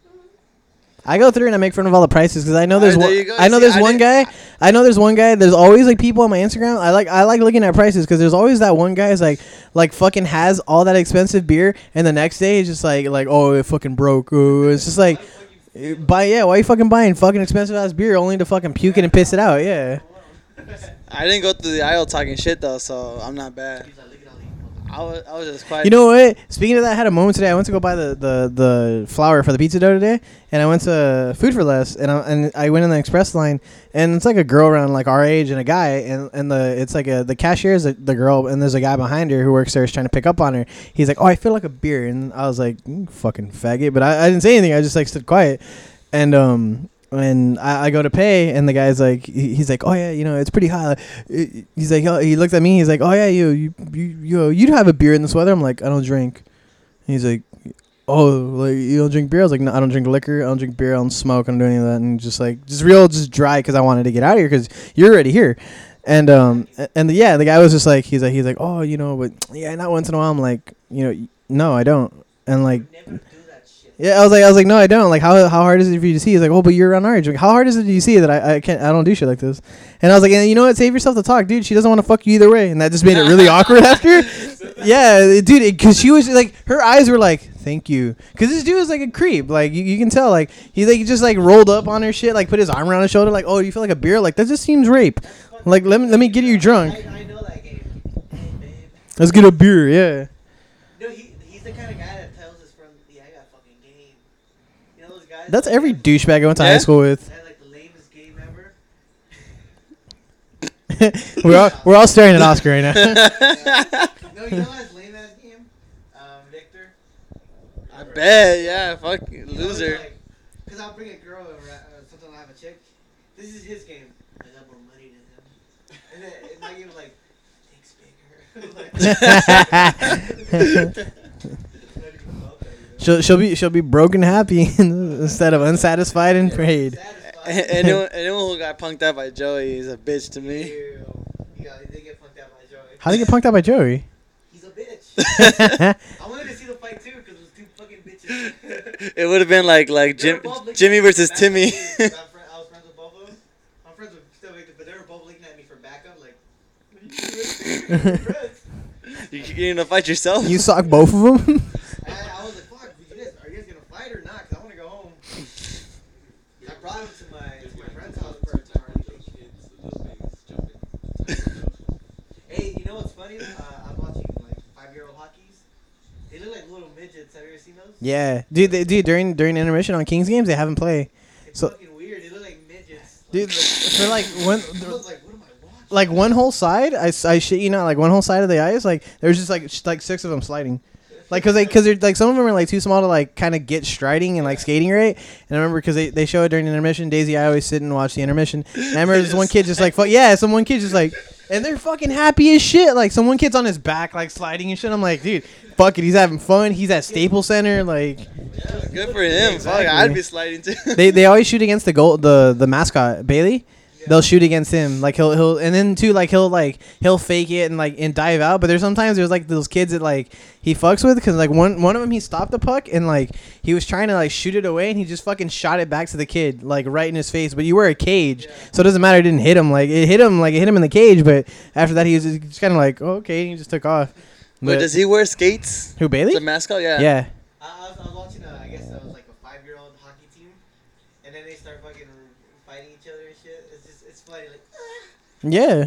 I go through and I make fun of all the prices because I know there's Alright, one. there you go. I know See, there's I one guy. I know there's one guy. There's always like people on my Instagram. I like looking at prices because there's always that one guy is like fucking has all that expensive beer and the next day it's just like oh it fucking broke. Oh, it's just like why are you fucking buying fucking expensive ass beer only to fucking puke it and piss it out? Yeah. I didn't go through the aisle talking shit though, so I'm not bad. He's like, look at all these. I was just quiet. You know what? Speaking of that, I had a moment today. I went to go buy the flour for the pizza dough today, and I went to Food for Less, and I went in the express line, and it's like a girl around like our age and a guy, and it's like the cashier is the girl, and there's a guy behind her who works there is trying to pick up on her. He's like, oh, I feel like a beer, and I was like, you fucking faggot, but I didn't say anything. I just like stood quiet, and I go to pay, and the guy's like, he's like, oh yeah, you know, it's pretty high. He's like, he looked at me, he's like, oh yeah, you'd have a beer in this weather. I'm like, I don't drink. He's like, oh, like you don't drink beer? I was like, no, I don't drink liquor, I don't drink beer, I don't smoke, I don't do any of that. And just dry because I wanted to get out of here because you're already here. And the guy was just like, he's like, oh, you know, but yeah, not once in a while. I'm like, you know, no, I don't. And like. Never do that shit. Yeah, I was like, no, I don't. Like, how hard is it for you to see? He's like, oh, but you're on our age. Like, how hard is it to you see that I don't do shit like this? And I was like, and you know what? Save yourself the talk, dude. She doesn't want to fuck you either way. And that just made it really awkward after. Yeah, dude, because she was like, her eyes were like, thank you. Because this dude was like a creep. Like, you can tell, like, he like just like rolled up on her shit, like put his arm around her shoulder, like, oh, you feel like a beer? Like, that just seems rape. Like, let me get you drunk. I know that game. Hey, babe. Let's get a beer, yeah. No, he's the kind of guy that tells his friends, yeah, I got fucking game. You know those guys? That's that every have- douchebag I went to high Yeah? school with. that have, like the lamest game ever. we're all staring at Oscar right now. No, you know his lame ass game? Victor. I bet, yeah, fuck, loser. Because I'll bring a girl over, sometimes I'll have a chick. This is his game. I got more money than him. And then my game is like, thanks, bigger. She'll be broken happy instead of unsatisfied and prayed. Anyone who got punked out by Joey is a bitch to me. Yeah, they get punked out by Joey. How did you get punked out by Joey? He's a bitch. I wanted to see the fight too because it was two fucking bitches. It would have been like Jimmy versus Timmy. I was friends with both of them. I'm friends with still Victor, but they were both looking at me for backup. Like, what are you doing? We're friends. You're gonna fight yourself? You sock both of them? I was like, fuck, are you guys gonna fight or not? Because I want to go home. I brought him to my friend's house for a party. Hey, you know what's funny? I'm watching like 5-year-old hockeys. They look like little midgets. Have you ever seen those? Yeah, dude. During intermission on Kings games, they have them play. It's So- fucking weird. They look like midgets. Dude, for like one, I was like, what am I watching? like one whole side, I shit you not, like one whole side of the ice, like there's just like 6 of them sliding. Like, cause they're like, some of them are like too small to like kind of get striding and like skating right. And I remember because they show it during the intermission. Daisy, I always sit and watch the intermission. And I remember this one kid just like, some one kid just like, and they're fucking happy as shit. Like, some one kid's on his back like sliding and shit. I'm like, dude, fuck it, he's having fun. He's at Staples Center. Like, Good for him. Exactly. Fuck, I'd be sliding too. they always shoot against the mascot Bailey. They'll shoot against him, like he'll and then too, like he'll fake it and dive out. But there's like those kids that like he fucks with, because like one of them, he stopped the puck and like he was trying to like shoot it away and he just fucking shot it back to the kid like right in his face. But you wear a cage, so it doesn't matter. It didn't hit him, like it hit him in the cage. But after that, he was just kind of like, oh, okay, and he just took off. But does he wear skates? Who, Bailey? The mascot, yeah. Yeah. I was watching, I guess that was like a 5-year-old hockey team. And then they start fucking fighting each other and shit. It's funny. Like, Yeah.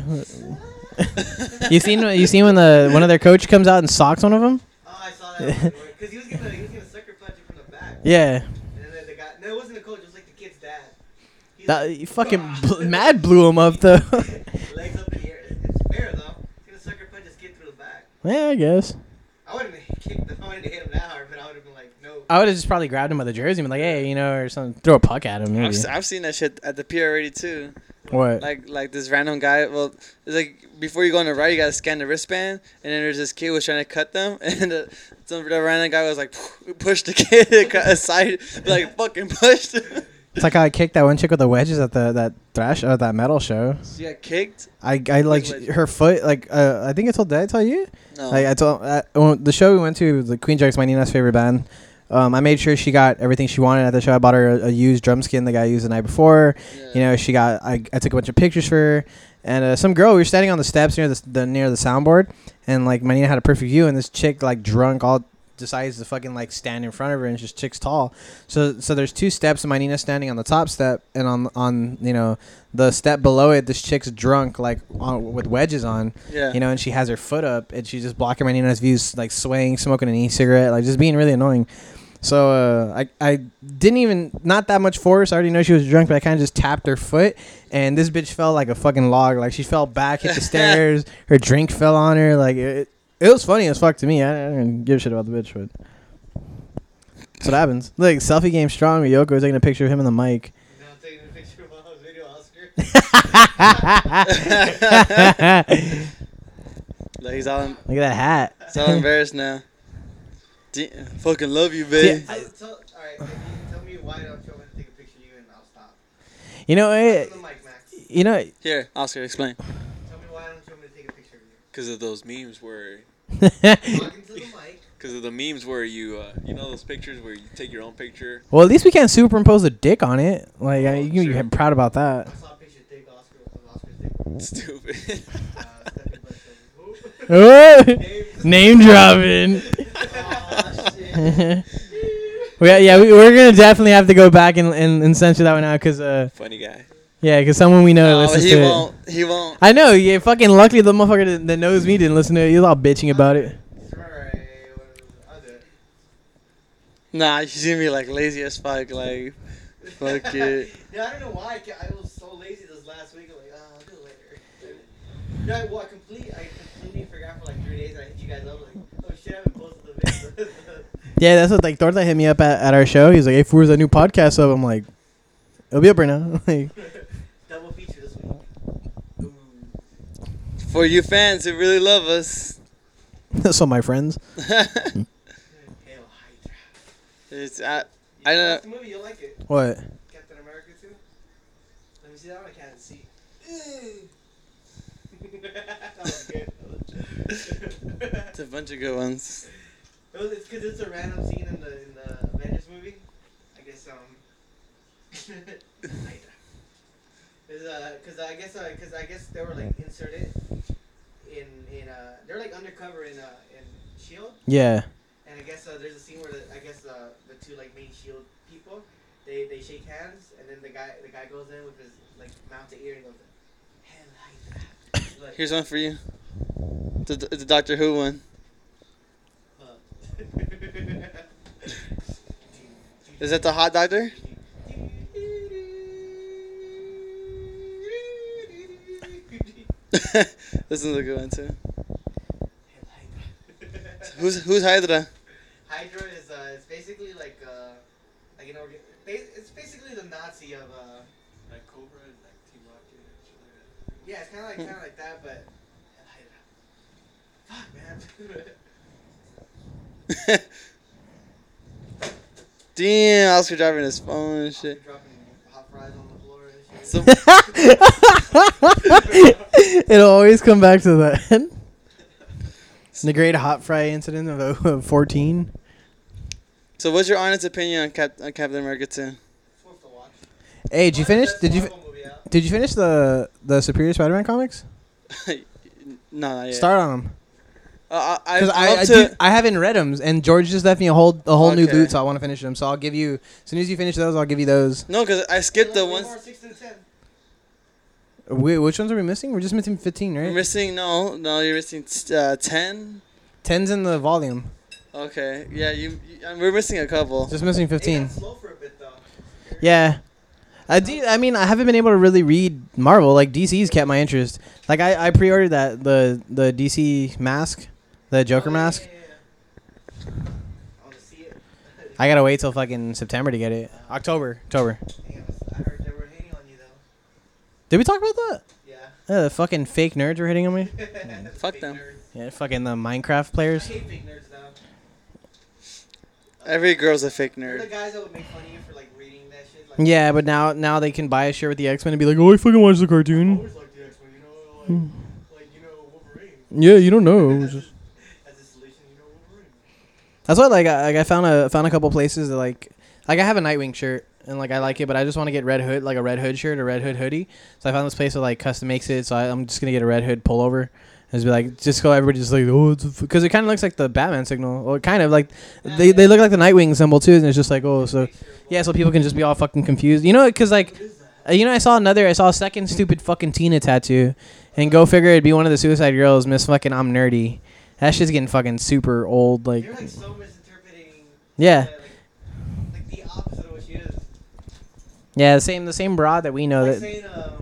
you seen when one of their coach comes out and socks one of them? oh, I saw that. Because he was gonna sucker punch it from the back. Yeah. And then the guy, no, it wasn't the coach. It was like the kid's dad. He's That like, you fucking mad blew him up though. legs up in the air. It's fair though. He's gonna sucker punch his kid through the back. Yeah, I guess. I wouldn't have kicked him. I wanted to hit him that hard, but I would have been like, no. I would have just probably grabbed him by the jersey and been like, hey, or something. Throw a puck at him, maybe. I've seen that shit at the pier already too. What? Like this random guy. Well, it's like before you go on the ride, you gotta scan the wristband, and then there's this kid who was trying to cut them, and the random guy was like, pushed the kid aside, like fucking pushed. It's like how I kicked that one chick with the wedges at that metal show. She got kicked. I like Wedge. her foot. Like I think did I tell you? No. Like I told the show we went to, the Queen Jerks, my Nina's favorite band. I made sure she got everything she wanted at the show. I bought her a used drum skin the guy used the night before. Yeah. She got. I took a bunch of pictures for her, and some girl. We were standing on the steps near the soundboard, and like my Nina had a perfect view, and this chick like drunk all decides to fucking like stand in front of her, and this chick's tall. So there's 2 steps, and my Nina's standing on the top step, and on the step below it, this chick's drunk like with wedges on. Yeah. And she has her foot up, and she's just blocking my Nina's views, like swaying, smoking an e-cigarette, like just being really annoying. So I didn't even, not that much force. I already know she was drunk, but I kind of just tapped her foot, and this bitch fell like a fucking log. Like she fell back, hit the stairs. Her drink fell on her. Like it was funny as fuck to me. I didn't give a shit about the bitch, but that's what happens. Look, selfie game strong. Yoko was taking a picture of him in the mic. You know, I'm taking a picture of Mama's video, Oscar. Like he's all Look at that hat. embarrassed now. Fucking love you, babe. Alright, if you tell me why don't you want me to take a picture of you and I'll stop. You know, Talk to the mic, Max. Here, Oscar, explain. Tell me why don't you want me to take a picture of you? Because of those memes where, Talking to the mic. because of the memes where you know those pictures where you take your own picture. Well, at least we can't superimpose a dick on it. Like you can Sure. be proud about that. I saw a picture of Dick Oscar with Oscar's dick. Stupid. Stephanie Bush said, Hey! "Who?" Name dropping. Oh, shit. We're gonna definitely have to go back and censor that one out because Funny guy. because someone we know No, listens he to won't. He won't. it. I know. Yeah, fucking luckily the motherfucker that knows me didn't listen to it. He was all bitching about it. I'll do it. Nah, he's gonna be like lazy as fuck. Like, fuck it. Yeah, I don't know why. I was so lazy this last week. I'm like, I'll do it later. Yeah, well, I completely forgot for like 3 days. And I hit you guys up like, oh shit, I haven't posted the video. Yeah, that's what like Thornton hit me up at our show. He's like, "Hey, where's that new podcast up?" I'm like, "It'll be up right now." Like, Double feature this week. Ooh. For you fans who really love us, so my friends. Hail Hydra. it's I don't know. Watch the movie, you'll like it. What? Captain America 2. Let me see that one. I can't see. That was good. It's a bunch of good ones. It's because it's a random scene in the Avengers movie. I guess Hydra. Because I guess they were like inserted in they're like undercover in Shield. Yeah. And I guess there's a scene where the two like main Shield people they shake hands, and then the guy goes in with his like mouth to ear and goes, "Hell Hydra." Like, Here's one for you. It's a Doctor Who one. Is that the Hot Doctor? This one's a good one too. Who's Hydra? Hydra is it's basically like it's basically the Nazi of Like Cobra and like Team Rocket and shit like that. yeah, it's kind of like that, but Hydra. Fuck, man. Damn, Oscar driving his phone and shit. Dropping hot fries on the floor and shit. It'll always come back to that. The great hot fry incident of 14. So, what's your honest opinion on Captain America 2? It's worth the watch. Hey, did you finish? Best Did you Marvel movie out. did you finish the Superior Spider-Man comics? No, not yet. Start on them. Because I I haven't read them, and George just left me a whole new Okay. loot, so I want to finish them. So I'll give you as soon as you finish those, I'll give you those. No, because I skipped the Way ones. more 6 to 10. Wait, which ones are we missing? We're just missing 15, You're right? missing you're missing 10. 10's in the volume. Okay, yeah, we're missing a couple. Just missing They 15. got slow for a bit though. Yeah. I mean, I haven't been able to really read Marvel. Like, DC's kept my interest. Like, I pre-ordered the DC mask, the Joker mask. Yeah. I want to see it. I gotta wait till fucking September to get it. October. Damn, I heard they were hating on you though. Did we talk about that? Yeah. The fucking fake nerds were hitting on me. Fuck Fake them. nerds. Yeah, fucking the Minecraft I players. hate fake nerds though. Every girl's a fake They're the nerd. guys that would make fun of you for like reading that shit. Like, Yeah, but now they can buy a shirt with the X-Men and be like, oh, I fucking watched the I cartoon. always liked the X-Men, you know, like Wolverine. Yeah, you don't know. As a solution, Wolverine. That's why I found a couple places that like I have a Nightwing shirt and like I like it, but I just want to get Red Hood, like a Red Hood shirt or Red Hood hoodie. So I found this place that like custom makes it. So I'm just gonna get a Red Hood pullover. And just be like, just go everybody just like, oh, it's because it kind of looks like the Batman signal, or kind of like they look like the Nightwing symbol too, and it's just like, oh, so yeah, so people can just be all fucking confused, you know, because like, I saw a second stupid fucking Tina tattoo, and go figure it'd be one of the Suicide Girls, Miss fucking I'm Nerdy. That shit's getting fucking super old, like. You're like so misinterpreting. Yeah. Like the opposite of what she is. Yeah, the same broad that we know Like that. saying,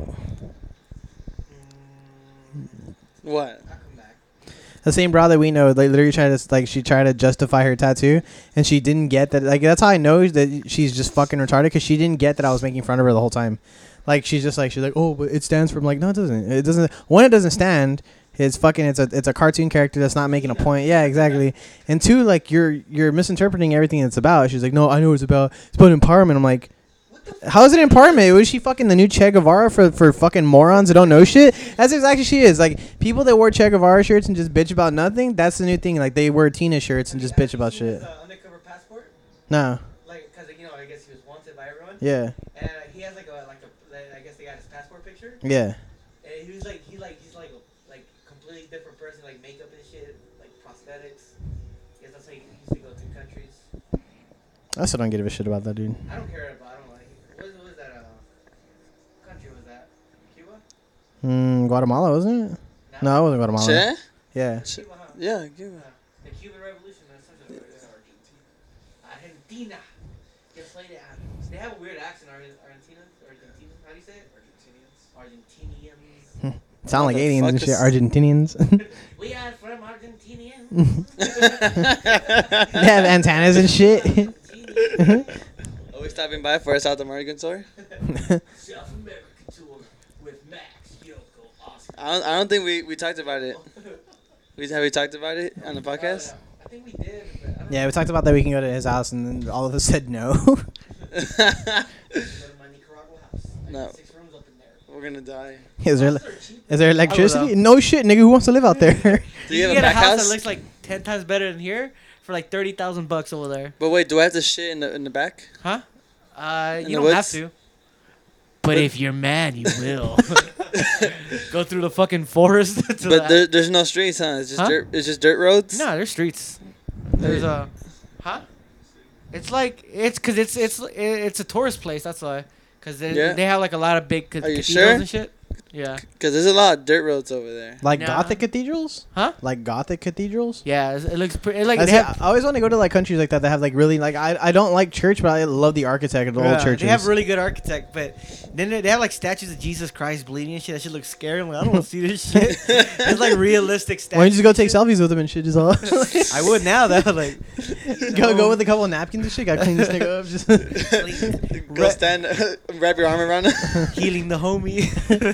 What? I'll come back. The same broad that we know, like literally she tried to justify her tattoo, and she didn't get that. Like that's how I know that she's just fucking retarded, because she didn't get that I was making fun of her the whole time. Like she's like, oh, but it stands for. I'm like, no, it doesn't. It doesn't. One, it doesn't stand. It's fucking. It's a cartoon character that's not making a point. Yeah, exactly. And two, like you're misinterpreting everything it's about. She's like, no, I know what it's about. It's about empowerment. I'm like. How is it empowerment? Was she fucking the new Che Guevara for fucking morons that don't know shit? That's exactly she is. Like, people that wore Che Guevara shirts and just bitch about nothing, that's the new thing. Like, they wear Tina shirts and just bitch about shit. Undercover passport. No. Like, cause I guess he was wanted by everyone. Yeah. And he has like I guess they got his passport picture. Yeah. And he's completely different person, like makeup and shit, like prosthetics. Guess that's how you used to go to countries. I still don't give a shit about that, dude. I don't care about. I don't like it. What was that? Country was that? Cuba? Guatemala, wasn't it? No, it wasn't Guatemala. Che? Yeah. Cuba, huh? Yeah, Cuba. The Cuban Revolution. That's such a Argentina. Just like that. They have a weird accent. Argentina. How do you say it? Argentinians. Sound like What the aliens and fuck shit. is- Argentinians. We are from Argentina. They have antennas and shit. Are we stopping by for a South American tour? South American tour with Max, Yoko, Oscar. I don't think we talked about it. Have we talked about it on the podcast? I think we did, but I don't Yeah, we talked about that we can go to his house, and then all of us said no. go to my Nicaragua house. I No. got 6 rooms up in there. We're gonna die. is there Houses are cheap. is there electricity? though. No shit, nigga. Who wants to live out there? Do you You have a get back a house house? that looks like 10 times better than here for like $30,000 over there. But wait, do I have to shit in the back? Huh? In You the don't have woods? to. But if you're mad, you will. Go through the fucking forest. To But there's no streets, huh? It's just Huh? dirt. It's just dirt roads. no, there's streets. There's a, huh? It's like because it's a tourist place. That's why. Because Yeah. they have like a lot of big Are you cathedrals sure? and shit. Yeah. Because there's a lot of dirt roads over there. Like Nah. Gothic cathedrals? Huh? Like Gothic cathedraals? Yeah. It looks pretty. Like I, they see, have. I always want to go to like countries like that that have like really like I don't like church, but I love the architect of the old churches. They have really good architect, but then they have like statues of Jesus Christ bleeding and shit. That shit looks scary. I'm like, I don't want to see this shit. It's like realistic statues. Why don't you just go take selfies with them and shit? Just all I would now though. Like, go with a couple of napkins and shit. Got clean this nigga up. Just Go stand, wrap your arm around it. healing the homie.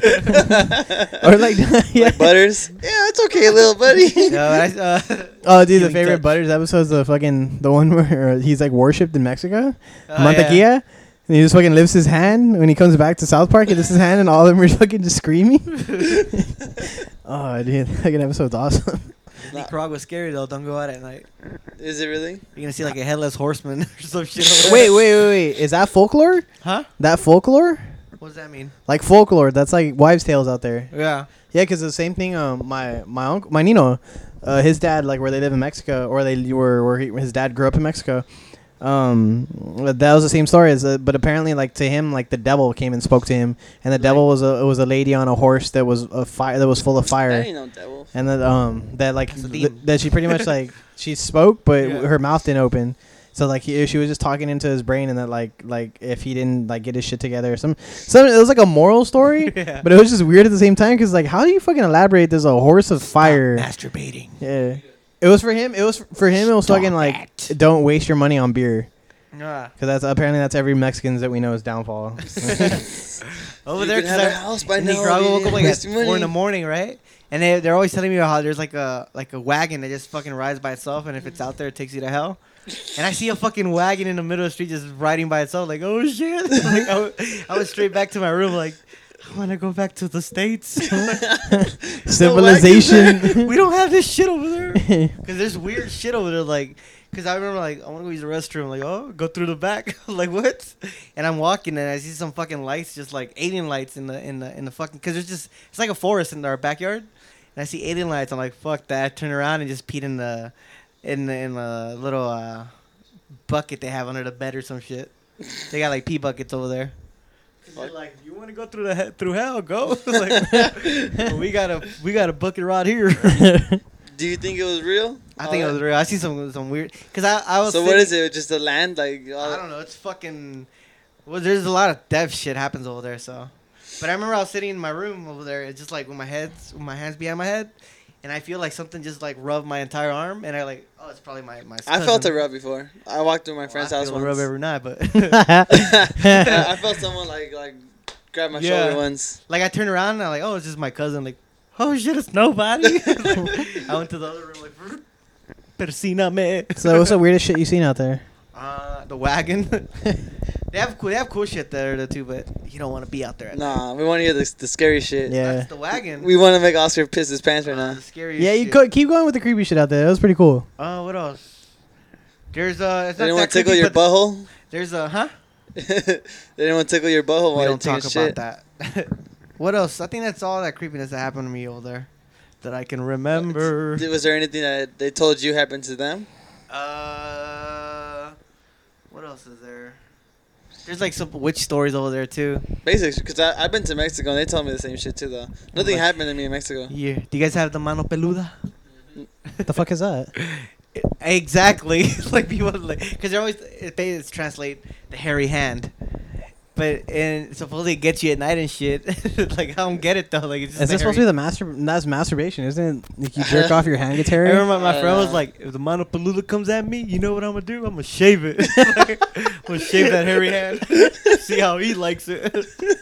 or like yeah. Like Butters. Yeah, it's okay, little buddy. Oh, dude, the Healing favorite touch. Butters episode's the one where he's like worshipped in Mexico, Oh, Mantequilla, yeah. and he just fucking lifts his hand when he comes back to South Park. He lifts his hand, and all of them are fucking just screaming. Oh, dude, that fucking episode's awesome. Nicaragua's scary though. Don't go out at night. Is it really? You're gonna see like a headless horseman or some shit. over Wait, there. wait. Is that folklore? Huh? That folklore? What does that mean? Like folklore? That's like wives' tales out there. Yeah. Yeah, because the same thing. My uncle, my Nino, his dad, like where they live in Mexico, or they were where his dad grew up in Mexico. That was the same story as, but apparently, like to him, like the devil came and spoke to him, and the devil was a lady on a horse that was a fire that was full of That fire, ain't no devil. and that like That's a demon. that she pretty much like she spoke, but Yeah. her mouth didn't open. So like she was just talking into his brain, and that like if he didn't like get his shit together, some it was like a moral story, Yeah. but it was just weird at the same time because like how do you fucking elaborate? There's a horse of fire. Masturbating. Yeah, it was for him. It was fucking like that. don't waste your money on beer Yeah. because that's every Mexican's that we know is downfall. Over You there, could have a 'cause house by in now. Nicaragua, You woke up didn't like at waste your 4 in money. the morning, right? And they're always telling me how there's like a wagon that just fucking rides by itself, and if it's out there, it takes you to hell. And I see a fucking wagon in the middle of the street just riding by itself, like, oh shit! Like, I was straight back to my room, like, I want to go back to the States. Civilization. We don't have this shit over there. Because there's weird shit over there, like, because I remember, like, I want to go use the restroom, like, oh, go through the back, like, what? And I'm walking, and I see some fucking lights, just like alien lights in the fucking, because it's like a forest in our backyard, and I see alien lights. I'm like, fuck that. I turn around and just peed in the little bucket they have under the bed or some shit. They got like pee buckets over there. They're like, you want to go through hell? Go. Like, well, we got a bucket right here. Do you think it was real? I think it was real. I see some weird. Cause I was. So what is it? Just the land, like? I don't know. It's fucking. Well, there's a lot of dev shit happens over there. So, but I remember I was sitting in my room over there. It's just like with my hands behind my head, and I feel like something just like rubbed my entire arm, and I like, oh, it's probably my. I felt a rub before. I walked through my friend's house I once. rub every night, but I felt someone like grab my Yeah. shoulder once. like I turned around and I'm like, oh, it's just my cousin. Like, oh shit, it's nobody. I went to the other room like, persina me. So what's the weirdest shit you seen out there? The wagon. they have cool shit there too, but you don't want to be out there. At night. Nah, we want to hear the scary shit. Yeah. That's the wagon. We want to make Oscar piss his pants right now. The scariest Yeah, you shit. keep going with the creepy shit out there. That was pretty cool. Oh, what else? There's It's They not didn't want that to tickle creepy, your but butthole. There's huh? They didn't want to tickle your butthole We while you don't take talk a about shit. that. What else? I think that's all that creepiness that happened to me over there. that I can remember. Was there anything that they told you happened to them? What else is there? There's like some witch stories over there too. Basically, because I've been to Mexico and they told me the same shit too, though. Nothing happened to me in Mexico. Yeah. Do you guys have the mano peluda? What the fuck is that? Exactly. Like people like, because they're always they translate the hairy hand, but and supposedly it gets you at night and shit. Like I don't get it though. Like it's just Is this supposed to be the that's masturbation, isn't it? Like you jerk off your hand gets hairy. I remember my friend was like, if the mano peluda comes at me, you know what I'm gonna do? I'm gonna shave it. Like, I'm gonna shave that hairy hand. See how he likes it.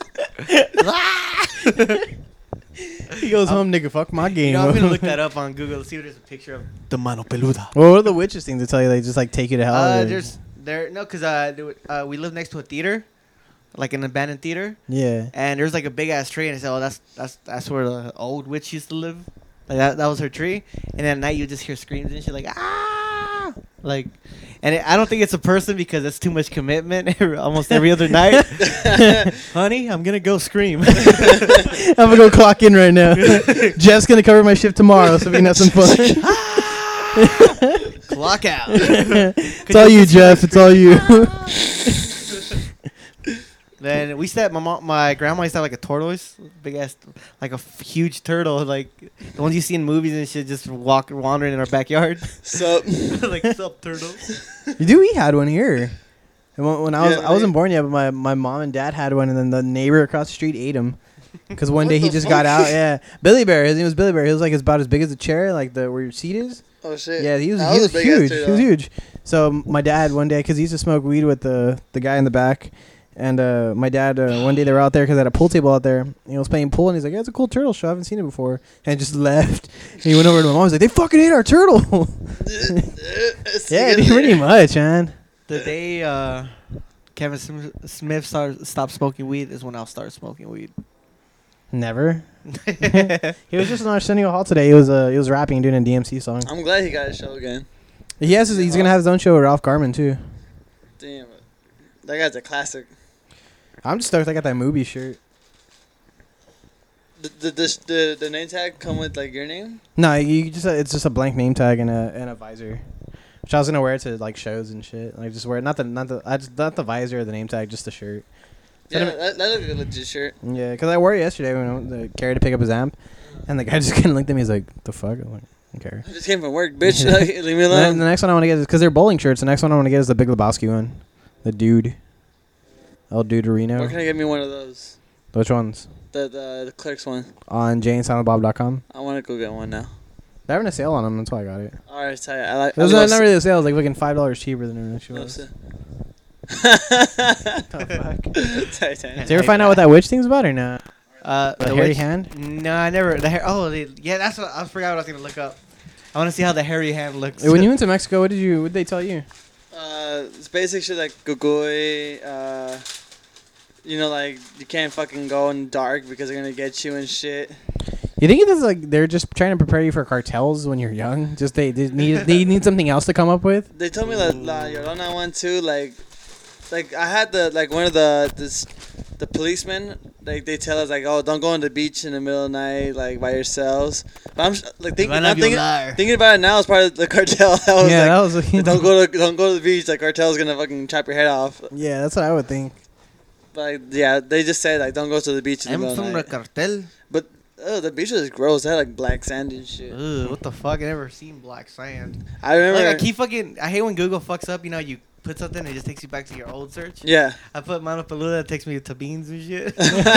He goes home, nigga, fuck my game. You know, I'm gonna look that up on Google. See if there's a picture of the mano peluda. Well, what are the witches things to tell you? They just like take you to hell. Because we live next to a theater, like an abandoned theater, Yeah. and there's like a big ass tree, and I said, "Oh, that's where the old witch used to live." Like that was her tree, and at night you just hear screams and shit, like ah, like, and I don't think it's a person because it's too much commitment. Almost every other night, honey, I'm gonna go scream. I'm gonna go clock in right now. Jeff's gonna cover my shift tomorrow, so we can have some fun. Clock out. It's all you, Jeff. It's all you. Then we used to have, my grandma used to have like a tortoise, big ass, like a huge turtle, like the ones you see in movies and shit, just wandering in our backyard. So, Like sup turtle. Dude, we had one here. And when I Yeah, wasn't born yet, but my mom and dad had one, and then the neighbor across the street ate him. Because one What day he the just fuck? got out. Yeah, Billy Bear. His name was Billy Bear. He was like about as big as a chair, like where your seat is. oh shit. Yeah, he was That a big ass huge. turtle. He was huge. So my dad one day, because he used to smoke weed with the guy in the back, and my dad one day they were out there because they had a pool table out there. And he was playing pool, and he's like, "Yeah, it's a cool turtle show. I haven't seen it before." And just left. And he went over to my mom. He's like, "They fucking ate our turtle." Yeah, dude, pretty much, man. The day Kevin Smith stopped smoking weed is when I'll start smoking weed. Never. He was just in Arsenio Hall today. He was rapping and doing a DMC song. I'm glad he got a show again. He's gonna have his own show with Ralph Garman too. Damn. That guy's a classic. I'm just stoked I got that movie shirt. The name tag come with like your name? No, you just it's just a blank name tag and a visor, which I was gonna wear to like shows and shit. Like just wear not the visor or the name tag, just the shirt. Yeah, that looks like a legit shirt. Yeah, because I wore it yesterday when I carried to pick up his amp, and the guy just kind of looked at me. He's like, "The fuck?" I'm like, "I don't care." I just came from work, bitch. Like, leave me The alone. next one I want to get is because they're bowling shirts. The next one I want to get is the Big Lebowski one, the dude, El Where Duderino. can I get me one of those? Which ones? The Clerks one. On JaneSilentBob.com. I want to go get one now. They're having a sale on them. That's why I got it. All right, tight. I like. It was not really a sale. It was like fucking $5 cheaper than it actually was. Tight. Did you ever find out what that witch thing's about or not? The hairy witch- hand? No, I never. The hair. Oh, yeah. That's what I forgot what I was gonna look up. I want to see how the hairy hand looks. When you went to Mexico, what did they tell you? It's basic shit like gogoy. You know, like you can't fucking go in the dark because they're gonna get you and shit. You think it's like they're just trying to prepare you for cartels when you're young? Just they need something else to come up with? They told me that La Llorona one too. Like I had one of the policemen. Like they tell us like, oh, don't go on the beach in the middle of the night like by yourselves. But I'm like thinking about it now. It's part of the cartel. That was don't go to the beach. Like cartel's gonna fucking chop your head off. Yeah, that's what I would think. Like yeah, they just say like don't go to the beach in the I'm middle from of the the night. cartel. But the beach was gross. They had like black sand and shit. Ugh, what the fuck? I never seen black sand. I remember. Like, I hate when Google fucks up. You know, you put something and it just takes you back to your old search. Yeah. I put Mano Peluda, it takes me to beans and shit.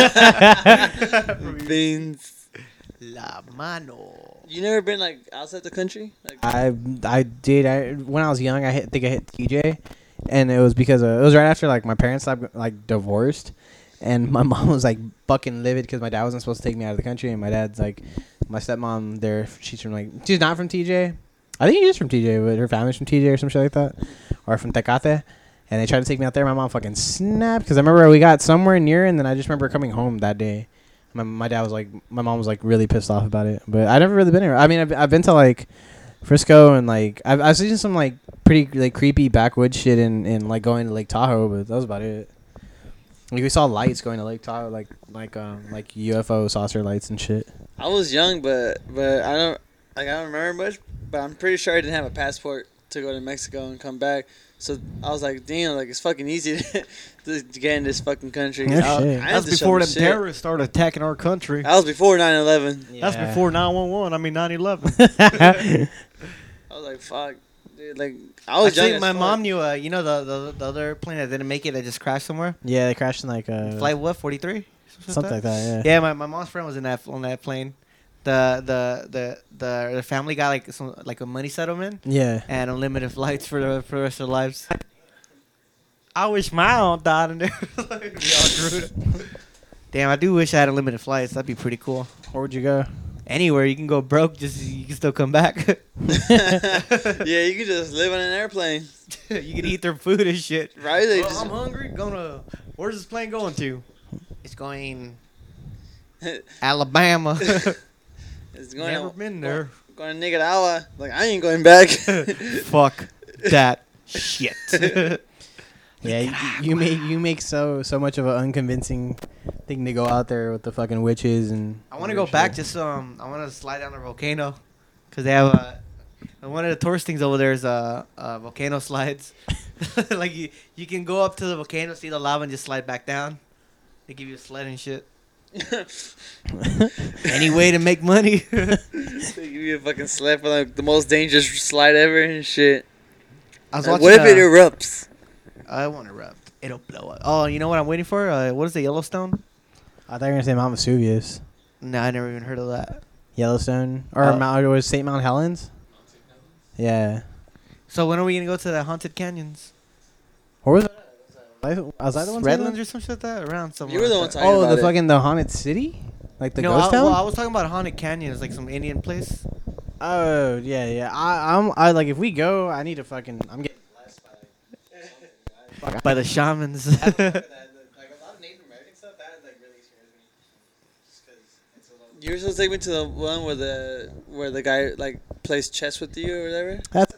Beans. La mano. You never been like outside the country? Like I did. When I was young, I think I hit TJ, and it was because it was right after like my parents like divorced, and my mom was like fucking livid because my dad wasn't supposed to take me out of the country, and my dad's like, my stepmom there, she's not from TJ. I think she is from TJ, but her family's from TJ or some shit like that, or from Tecate. And they tried to take me out there. My mom fucking snapped because I remember we got somewhere near, and then I just remember coming home that day. My dad was like, my mom was like really pissed off about it. But I never really been here. I mean, I've been to like Frisco and like I've seen some like pretty like creepy backwoods shit in like going to Lake Tahoe, but that was about it. Like we saw lights going to Lake Tahoe, like UFO saucer lights and shit. I was young, but I don't remember much. But I'm pretty sure I didn't have a passport to go to Mexico and come back. So I was like, damn, like it's fucking easy to get in this fucking country. Yeah, shit. I had That's to show before them them shit. terrorists started attacking our country. That was before 9/11. That's before 911. I mean 9/11. I was like, fuck, dude. Like I was young. Actually, as my fuck. mom knew. You know the other plane that didn't make it that just crashed somewhere. Yeah, they crashed in like Flight what 43? something like that. Yeah. Yeah, my mom's friend was in that on that plane. The family got like a money settlement Yeah. and unlimited flights for the rest of their lives. I wish my aunt died in there. Like, we all screwed. Damn, I do wish I had unlimited flights. That'd be pretty cool. Where would you go? Anywhere you can go broke, just you can still come back. Yeah, you could just live on an airplane, You can eat their food and shit. right? They Oh, just, I'm hungry. Where's this plane going to? It's going Alabama. it's going Never to, been there. going to Nicaragua. Like I ain't going back. Fuck that shit. Yeah, you make so much of an unconvincing thing to go out there with the fucking witches and. I want to go back. Just I want to slide down the volcano, cause they have one of the tourist things over there is volcano slides. Like you can go up to the volcano, see the lava, and just slide back down. They give you a sled and shit. Any way to make money. They give you a fucking slap for like the most dangerous slide ever and shit. I was Like, watching. what if it erupts? I want to erupt. It'll blow up. Oh, you know what I'm waiting for? What is the Yellowstone? I thought you were gonna say Mount Vesuvius, No, I never even heard of that. Yellowstone, or Mount, or was St. Mount Helens? Yeah. So when are we gonna go to the haunted canyons? Or was it? Was I the one? saying Redlands that? or some shit like that? Around somewhere. You were the like one that. talking Oh, about the it. fucking the haunted city, like the No, ghost town. well, I was talking about haunted canyons, like some Indian place. Oh yeah. I like if we go, I need to fucking. I'm getting blessed by By the shamans. like a lot of Native American stuff. That like really scares me, just because it's a little. You were supposed to take me to the one where the guy like plays chess with you or whatever. That's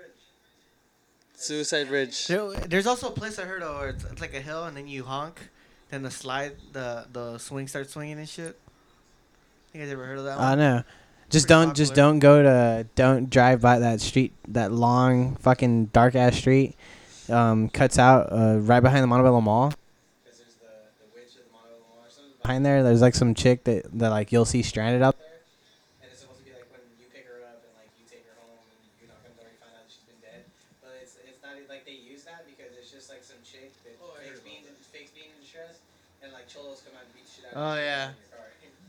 Suicide Bridge. There's also a place I heard of where it's like a hill and then you honk, then the slide, the swing starts swinging and shit. You guys ever heard of that one? I know. Just Pretty don't drive by that street, that long fucking dark ass street. Cuts out right behind the Montebello Mall. Because there's the witch of the Montebello Mall or something. Behind there, there's like some chick that like you'll see stranded out there. And it's supposed to be like when you pick her up and like you take her home and you knock on the door, you find out she's been dead. But it's not like they use that because it's just like some chick that fakes being in distress, and like cholos come out and beat shit out of Oh, you yeah. in your car.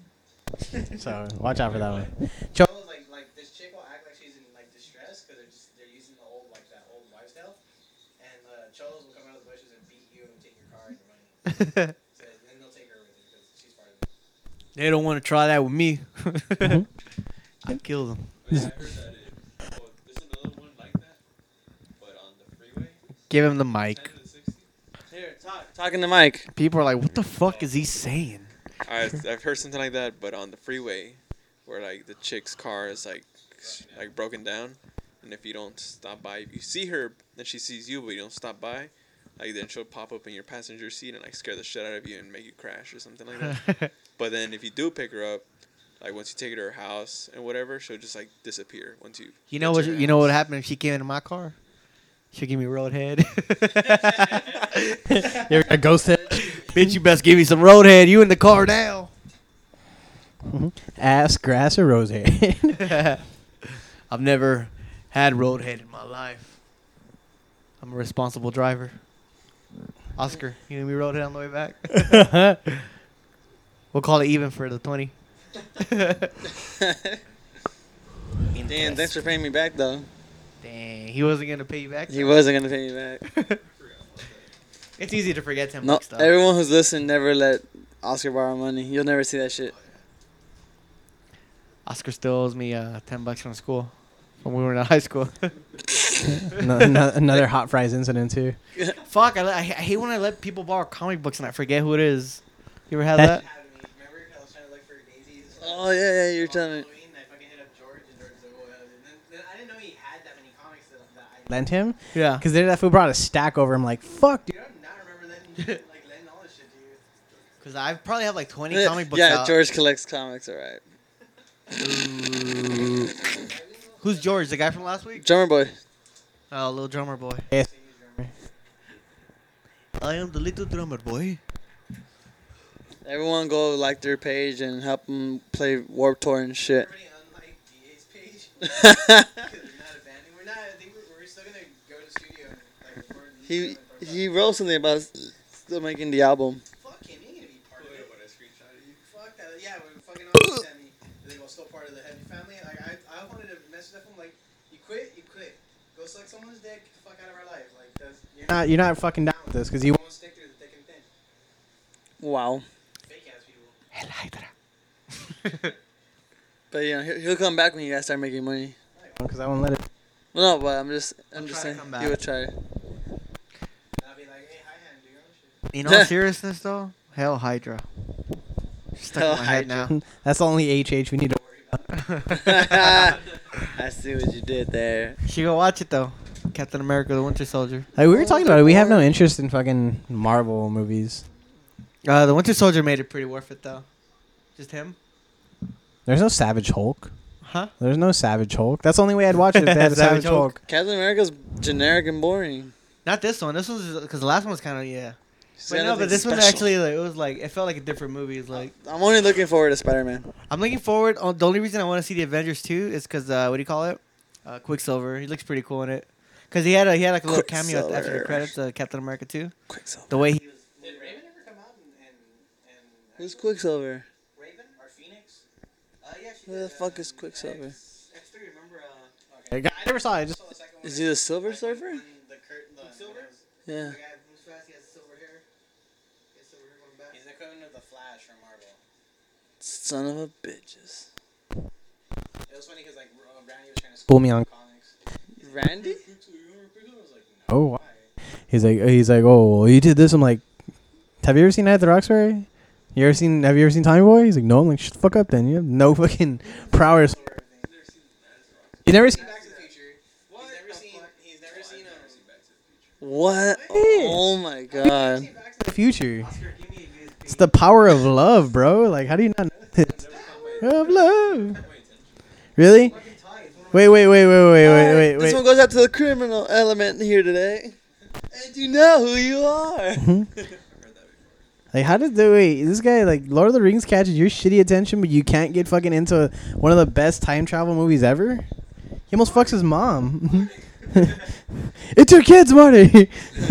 So watch out for that one. Cholos like this chick will act like she's in like distress because they're using the old like that old wives' tale, and cholos will come out of the bushes and beat you and take your car and your money. So, and they'll take her with them because she's part of it. They don't want to try that with me. I'd kill them. Wait, I heard that there's another one like that, but on the freeway. Give him the mic. 10 to 60. Here, talking to Mike. People are like, what the fuck is he saying? I've heard something like that, but on the freeway, where like the chick's car is like broken down, and if you don't stop by, if you see her, then she sees you, but you don't stop by, like then she'll pop up in your passenger seat and like scare the shit out of you and make you crash or something like that. But then if you do pick her up, like once you take her to her house and whatever, she'll just like disappear once you. You know get what? to You her know what house. happened if she came into my car? She'll give me roadhead. You're a ghost head. Bitch, you best give me some roadhead. You in the car now? Ass, grass, or rose hair. I've never had roadhead in my life. I'm a responsible driver. Oscar, you give me roadhead on the way back? We'll call it even for the 20. Damn, thanks for paying me back though. Dang, he wasn't gonna pay you back. He wasn't gonna pay me back. It's easy to forget 10 No, bucks though. everyone who's listening, never let Oscar borrow money. You'll never see that shit. Oscar still owes me 10 bucks from school when we were in high school. Another hot fries incident too. Fuck, I hate when I let people borrow comic books and I forget who it is. You ever had that? Oh yeah, you're telling me. Lent him Yeah. because that fool brought a stack over. I'm like, fuck, dude. I do not remember letting all this shit to you. Because I probably have like 20 comic books Yeah, out. George collects comics, alright. Ooh. Who's George? The guy from last week? Drummer boy. Oh, little drummer boy. Yes. I am the little drummer boy. Everyone go like their page and help them play Warped Tour and shit. He wrote something about still making the album. Fuck him, he ain't gonna be part of it. Fuck that. Yeah, when fucking all sent me. They go still part of the Heavy family. Like I wanted to message them like, you quit. Go suck someone's dick. Get the fuck out of our life. Like you're not fucking down with this because you won't stick through the thick and thin. Wow. Fake ass people. Hell Hydra. But you know he'll come back when you guys start making money. Because I won't let it. Well, no, but I'm just try to saying come he back. would try. I'll be like, hey, hi, hand, do your own shit. In all seriousness, though, Hell Hydra. Stuck in my head now. That's the only HH we need to worry about. I see what you did there. She go watch it though. Captain America: The Winter Soldier. Like, we were talking about it. We have no interest in fucking Marvel movies. The Winter Soldier made it pretty worth it though. Just him. There's no Savage Hulk. Huh? There's no Savage Hulk. That's the only way I'd watch it if they had a Savage Savage Hulk. Captain America's generic and boring. Not this one. This one's because the last one was kind of yeah. See, But no, nothing but this one special. actually like it was like it felt like a different movie. It's like I'm only looking forward to Spider-Man. I'm looking forward. The only reason I want to see the Avengers 2 is because what do you call it? Quicksilver. He looks pretty cool in it. Cause he had like a little cameo after the Quicksilver. credits. Captain America 2. Quicksilver. The way he. Did Raven ever come out and Who's Quicksilver? Raven or Phoenix? Yeah, she Who the fuck is Quicksilver? X3, remember? Okay. I never saw it. I just saw the second one. Is he the Silver Surfer? Quicksilver? Yeah. The guy who moves fast, he has silver hair. He has silver hair going back. He's the equivalent of the Flash from Marvel. Son of a bitches. It was funny because like Randy was trying to school me on comics. Randy? Oh, he's like, oh, well, you did this. I'm like, have you ever seen Night at the Roxbury? Have you ever seen Tommy Boy? He's like, no. I'm like, shut the fuck up then. You have no fucking prowess. You never seen Back to the Future? He's never seen What? Oh my god. Back to the Future. It's the power of love, bro. Like, how do you not know this? Of love. Really? Wait. This one goes out to the criminal element here today. And you know who you are. Like, how did this guy, like, Lord of the Rings catches your shitty attention, but you can't get fucking into one of the best time travel movies ever? He almost fucks his mom. It's your kids, Marty.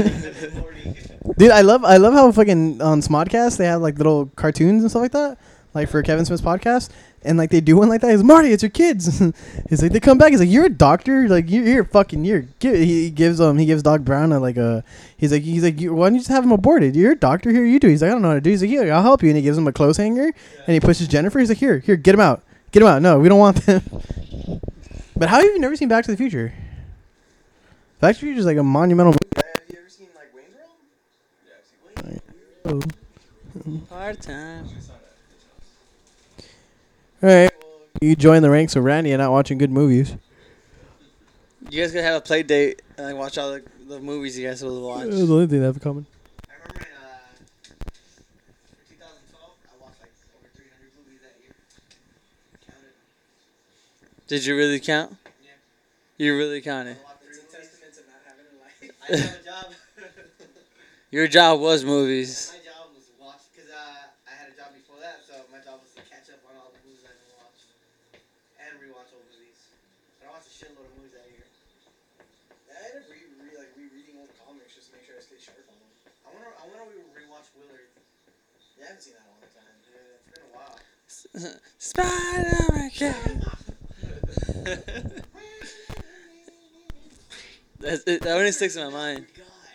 Dude, I love how fucking on Smodcast they have like little cartoons and stuff like that, like for Kevin Smith's podcast, and like they do one like that. He's Marty, it's your kids. He's like, they come back. He's like, you're a doctor. Like he gives Doc Brown he's like, why don't you just have him aborted? You're a doctor. Here, you do. He's like, I don't know how to do. He's like, here, I'll help you. And he gives him a clothes hanger, and he pushes Jennifer. He's like, here, get him out. No, we don't want them. But how have you never seen Back to the Future? Back to the Future is like a monumental movie. Have you ever seen like Wayne's World? Hard time. All right. You join the ranks of Randy and not watching good movies. You guys gotta have a play date and like watch all the movies you guys will watch. That's the only thing they have in common. I remember in 2012, I watched like over 300 movies that year. Counted. Did you really count? Yeah. You really counted. It's a testament to not having a life. I have a job. Your job was movies. My job was watch because I had a job before that, so my job was to catch up on all the movies I didn't watch and rewatch old movies. I watched a shitload of movies that year. I ended up rereading old comics just to make sure I stay sharp on them. I wonder if we rewatch Willard. Yeah, I haven't seen that in a long time. Yeah, it's been a while. Spider-Man. That only sticks in my mind.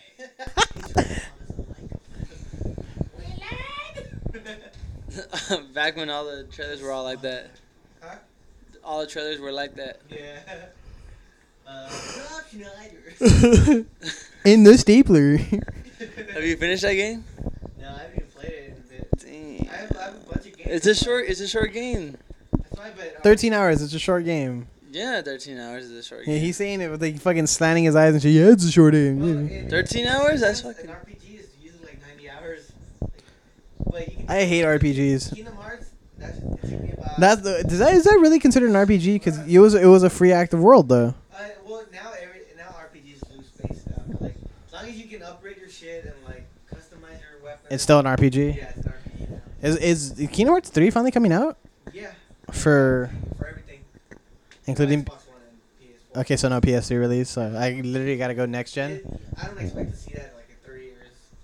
Back when all the trailers were all like that. Huh? All the trailers were like that. Yeah. Rob Schneider. In the stapler. Have you finished that game? No, I haven't even played it in a bit. Dang. I have a bunch of games. It's a short game. That's why, but 13 hours. It's a short game. Yeah, 13 hours is a short Yeah, game. he's saying it with like fucking slanting his eyes and shit. Yeah, it's a short game. Yeah. 13 hours? That's fucking. fucking... An RPG is usually like 90 hours. But you can I hate RPGs. Kingdom Hearts, It's gonna be about. Is that really considered an RPG? Because it was a free active world though. Well, now RPGs lose space now. Like, as long as you can upgrade your shit and like customize your weapons. It's still an RPG. Yeah, it's an RPG now. Is Kingdom Hearts 3 finally coming out? Yeah. For everything. including. Xbox One and PS4. Okay, so no PS3 release. So I literally gotta go next gen. I don't expect to see that like in 3 years.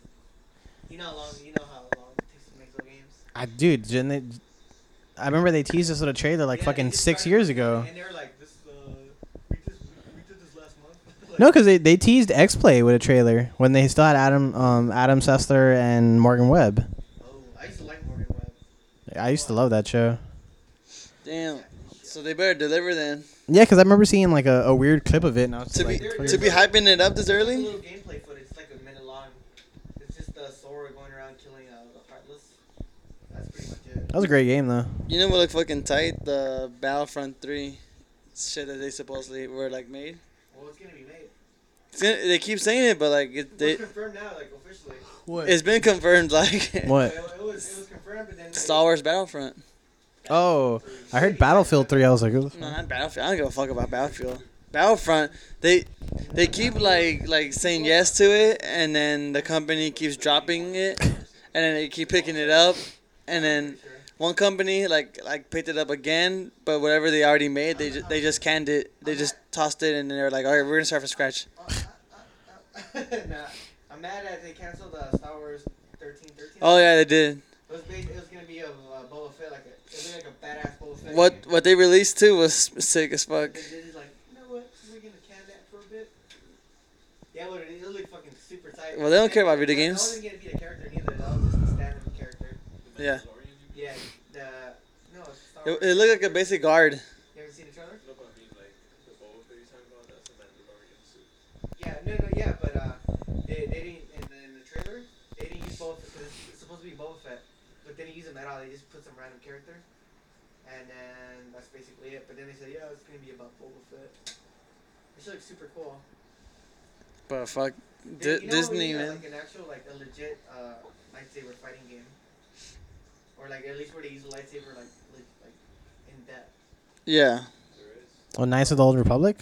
You know how long it takes to make those games. I remember they teased this little trailer like fucking 6 years ago. And they were like, "This, we did this last month." Like, No, because they teased X-Play with a trailer when they still had Adam Sessler and Morgan Webb. oh, I used to like Morgan Webb. I used to love that show. Damn. So they better deliver then. Yeah, because I remember seeing like a weird clip of it, and I was To like, be hyping it up this It's a early. little gameplay footage. It's like a minute long. It's just Sora going around killing the Heartless. That's pretty much it. that was a great game though. You know what looked fucking tight? The Battlefront 3 shit that they supposedly were like made. Well, it's gonna be made. They keep saying it, but like It's confirmed now, like officially. it's been confirmed. Like What? It was confirmed, but then Star Wars Battlefront. Oh, I heard Battlefield 3. I was like, No, not Battlefield. I don't give a fuck about Battlefield. Battlefront. They keep like saying yes to it, and then the company keeps dropping it, and then they keep picking it up, and then one company like picked it up again, but whatever they already made, they just canned it. They just tossed it, and then they were like, all right, we're gonna start from scratch. Nah, I'm mad that they canceled Star Wars 1313. Oh yeah, they did. It was gonna be a Boba Fett, it like a badass Boba Fett. What they released too was sick as fuck. They just like, you know what? We're gonna can that for a bit. Yeah, but it looked fucking super tight. Well, they don't care about video games. That wasn't gonna be the character neither. That was just a standard character. Yeah, Yeah, no, it's Star Wars. it looked like a basic guard. You haven't seen the trailer? Yeah, yeah, but they didn't in the trailer. They didn't use Boba Fett because it's supposed to be Boba Fett, but they didn't use him at all. They just put some random character, and then that's basically it. But then they said, yeah, it's gonna be about Boba Fett. This looks super cool. But fuck, You know, Disney, we need, man. like an actual, like a legit lightsaber fighting game, or like at least where they use a lightsaber like in depth. Yeah. oh, Knights of the Old Republic.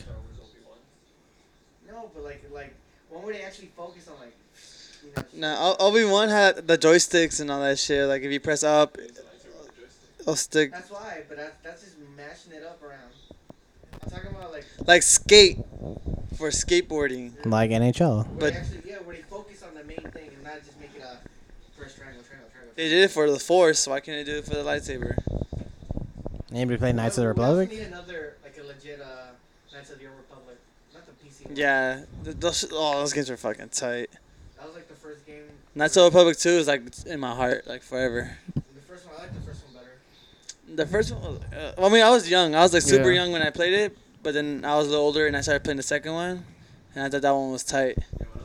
No, but like one where they actually focus on like, you know. No, Obi-Wan had the joysticks and all that shit. Like if you press up, it'll stick. That's why, but that's just mashing it up around. I'm talking about Like skate for skateboarding. Like NHL. where But- they actually, where they focus on the main thing and not just make it a first triangle. They did it for the Force. Why can't they do it for the lightsaber? Anybody play Knights of the We also Republic? need another like a legit Knights of the Old Republic, not the PC one. Yeah. Those games are fucking tight. That was like the first game. Knights of the Republic 2 is like in my heart, like forever. The first one, I like the first one better. The first one was, well, I mean, I was young. I was like super Yeah. young when I played it, but then I was a little older and I started playing the second one, and I thought that one was tight.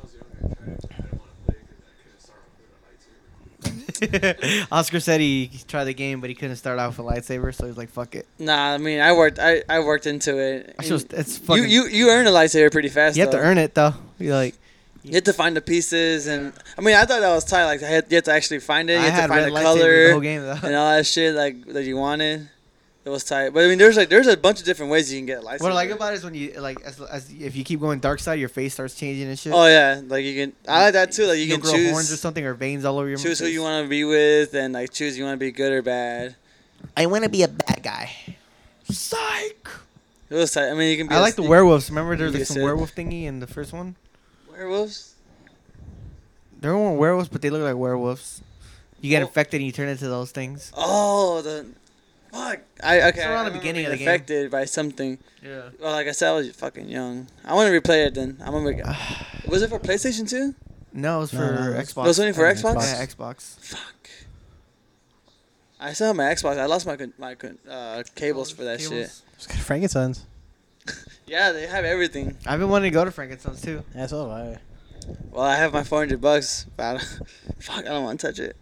Oscar said he tried the game, but he couldn't start out with a lightsaber, so he's like, "Fuck it." Nah, I mean, I worked into it. It's fucking. You earn a lightsaber pretty fast. You have to though. earn it though. You like. You have to find the pieces, and I mean, I thought that was tight. Like, you had to actually find it. You I had had to find red the lightsabers color the whole game though. and all that shit like that you wanted. It was tight. But I mean, there's a bunch of different ways you can get a lightsaber. What I like about it is when you like as if you keep going dark side, your face starts changing and shit. Oh yeah, like you can. I like that too. Like you You'll can grow horns or choose something or veins all over your choose who face. you want to be with, and like choose you want to be good or bad. I want to be a bad guy. Psych. It was tight. I mean, you can be. I like the werewolves. Remember, there's You like some said- werewolf thingy in the first one. werewolves. There weren't werewolves, but they look like werewolves. You get Oh. infected and you turn into those things. Oh, the fuck. Okay. It's around the I remember beginning of being the game. affected by something. Yeah. Well, like I said, I was fucking young. I want to replay it then. I'm gonna. Was it for PlayStation 2? No, it was No, for no, it was- Xbox. It was only for Yeah, Xbox. Xbox. Yeah, Xbox. Fuck. I still have my Xbox. I lost my cables for that shit. Cables. Just got Frankenstein's. Yeah, they have everything. I've been wanting to go to Frankenstein's too. Yeah, so have I. Well, I have my $400, but fuck, I don't want to touch it.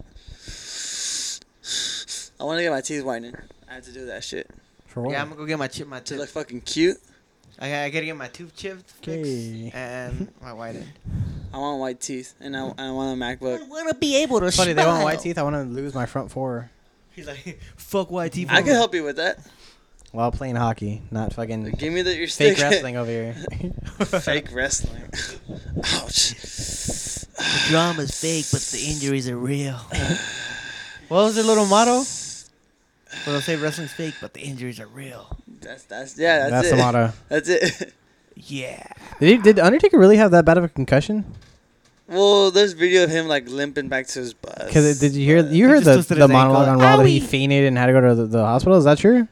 I want to get my teeth whitened. I have to do that shit For what? Yeah, I'm gonna go get my to tip. look fucking cute. I gotta get my tooth chipped Okay. fixed and my whitened. I want white teeth, and I want a MacBook. want to be able to Funny, they want white teeth. I want to lose my front four. He's like, fuck YT. I can help you with that. While playing hockey, not fucking Give me your stick. fake wrestling over here. Fake wrestling. Ouch. The drama's fake, but the injuries are real. What was their little motto? Well, they'll say wrestling's fake, but the injuries are real. That's That's it. the motto. That's it. Yeah. Did Undertaker really have that bad of a concussion? Well, there's video of him like limping back to his bus. Because did you hear? but- You heard just twisted the his monologue ankle. on Raw that he Owie. fainted and had to go to the hospital. Is that true?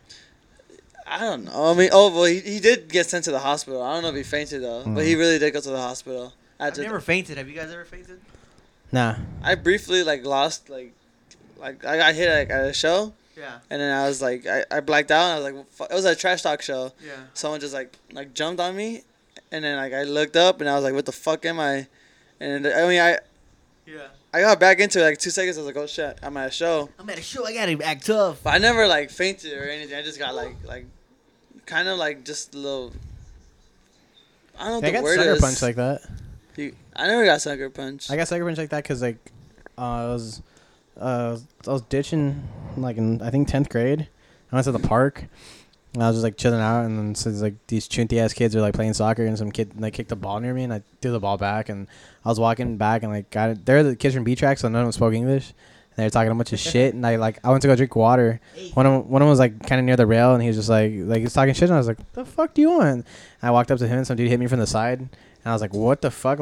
I don't know. I mean, he did get sent to the hospital. I don't know if he fainted though, but he really did go to the hospital. I've never fainted. Have you guys ever fainted? Nah. I briefly lost like I got hit at a show, Yeah. and then I was like I blacked out. And I was like, well, it was a trash talk show. Yeah. Someone just like jumped on me, and then I looked up and I was like, what the fuck am I? And I mean Yeah. I got back into it 2 seconds. I was like, oh shit, I'm at a show. I'm at a show. I gotta act tough. But I never fainted or anything. I just got kind of just a little. I don't know I what got the word sucker is. punch like that. I never got sucker punch. I got sucker punch like that because I was ditching in I think 10th grade. I went to the park. And I was just chilling out, and then so these chunty ass kids were playing soccer, and some kid kicked the ball near me, and I threw the ball back, and I was walking back, and got it. They're the kids from B-Track, so none of them spoke English, and they were talking a bunch of shit, and I went to go drink water. One of them was kind of near the rail, and he was just he was talking shit, and I was like, "The fuck do you want?" And I walked up to him, and some dude hit me from the side, and I was like, "What the fuck?"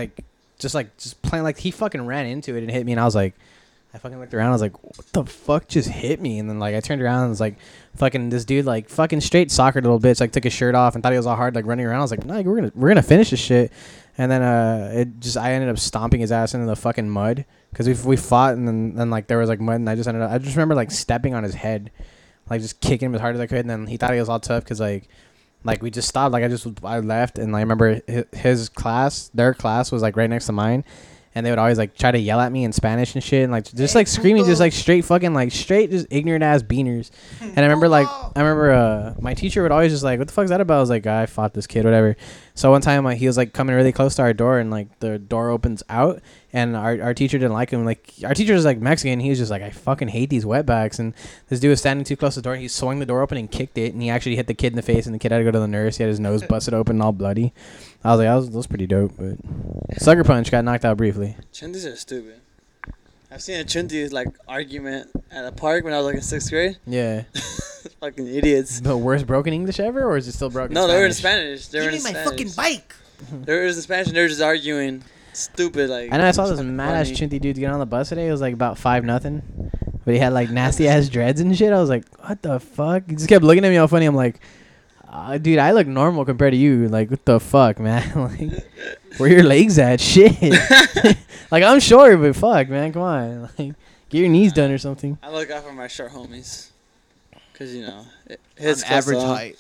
Just playing he fucking ran into it and hit me, and I was like. I fucking looked around. I was like, "What the fuck just hit me?" And then I turned around and was fucking this dude fucking straight soccer little bitch took his shirt off and thought he was all hard running around. I was like, "No, we're gonna finish this shit." And then I ended up stomping his ass into the fucking mud because we fought and then there was mud and I just remember stepping on his head, just kicking him as hard as I could. And then he thought he was all tough because we just stopped. I left and I remember their class was right next to mine. And they would always try to yell at me in Spanish and shit, and just screaming, just straight fucking straight just ignorant ass beaners. And I remember my teacher would always just "What the fuck is that about?" I was like, "I fought this kid, whatever." So one time he was coming really close to our door, and the door opens out, and our teacher didn't like him. Our teacher was Mexican. He was just "I fucking hate these wetbacks." And this dude was standing too close to the door. And he swung the door open and kicked it, and he actually hit the kid in the face, and the kid had to go to the nurse. He had his nose busted open, all bloody. I was like, that was pretty dope. But sucker punch got knocked out briefly. Chunties are stupid. I've seen a Chunties argument at a park when I was in 6th grade. Yeah. Fucking idiots. The worst broken English ever, or is it still broken? No, Spanish? they were in Spanish. They were Give in me my Spanish. fucking bike. They were in Spanish and they were just arguing. Stupid. I know I saw this fucking mad ass funny. chunty dude get on the bus today. It was about 5-0, but he had nasty ass dreads and shit. I was like, what the fuck? He just kept looking at me all funny. I'm like, dude, I look normal compared to you. What the fuck, man? Where your legs at? Shit. I'm short, but fuck, man, come on. Get your knees done or something. I look out for my short homies. Because, his I'm average height.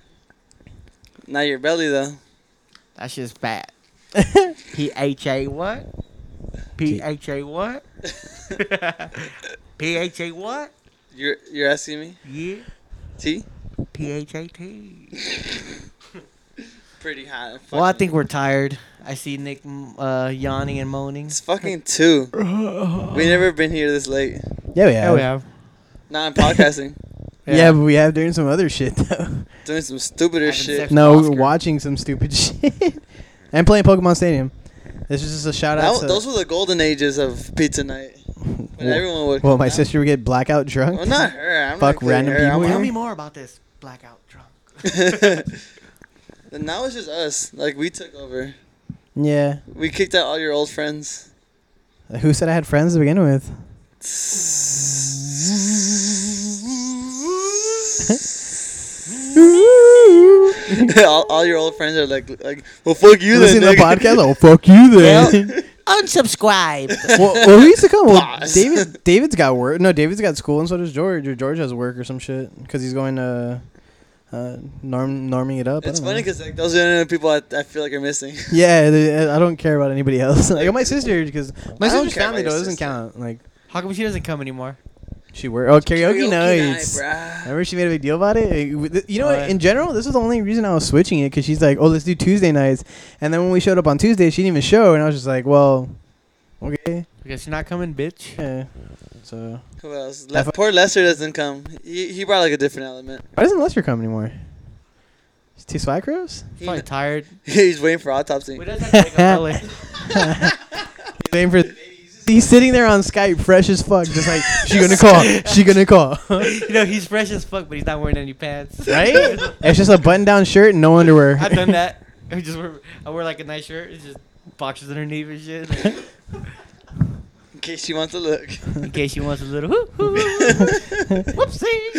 Not your belly, though. That's just fat. P-H-A what? P-H-A what? P-H-A what? You're asking me? Yeah. T? P-H-A-T. Pretty high. Well, I think we're tired. I see Nick yawning and moaning. It's fucking 2. We never been here this late. Yeah, we have. Yeah, we have. Nah, I'm podcasting. Yeah, but we have doing some other shit though. Doing some stupider Having shit. sex. No, Oscar. we're watching some stupid shit and playing Pokemon Stadium. This is just a shout out. Those were the golden ages of pizza night. When everyone would. Well, my come out. sister would get blackout drunk. Well, not her. I'm Fuck not random her. people I'm- Tell me more about this blackout drunk. And now it's just us. We took over. Yeah. We kicked out all your old friends. Who said I had friends to begin with? all your old friends are like, well, fuck you Listen to then. the podcast. Oh, fuck you then. Unsubscribe. well, who used to come? Well, Boss. David's got work. No, David's got school, and so does George. Or George has work or some shit because he's going to norming it up. It's I don't funny know. because those are the only people I feel like are missing. Yeah, I don't care about anybody else. My sister, because my I don't sister's care family about your doesn't sister. count. How come she doesn't come anymore? She worked. Oh, karaoke nights. night, Remember she made a big deal about it? You know Oh, what? yeah. In general, this was the only reason I was switching it because she's like, oh, let's do Tuesday nights. And then when we showed up on Tuesday, she didn't even show. And I was just like, well, okay. I guess you're not coming, bitch. Yeah. So Who else? That fu- Poor Lester doesn't come. He brought like a different element. why doesn't Lester come anymore? He's too swag crows? He's probably tired. He's waiting for autopsy. We doesn't have to wake up early. Waiting for. He's sitting there on Skype, fresh as fuck, just like she gonna call. She gonna call. You know, he's fresh as fuck, but he's not wearing any pants. Right? It's just a button-down shirt and no underwear. I've done that. I wear like a nice shirt. It's just boxers underneath and shit. In case you want to look. In case you want a little whoopsie.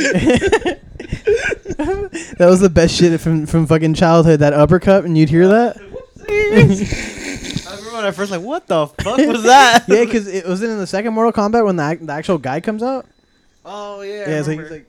That was the best shit from fucking childhood. That uppercut, and you'd hear that. I remember when I first like, what the fuck was that? Yeah, because it wasn't in the second Mortal Kombat when the actual guy comes out. Oh yeah. Yeah, I so he's remember.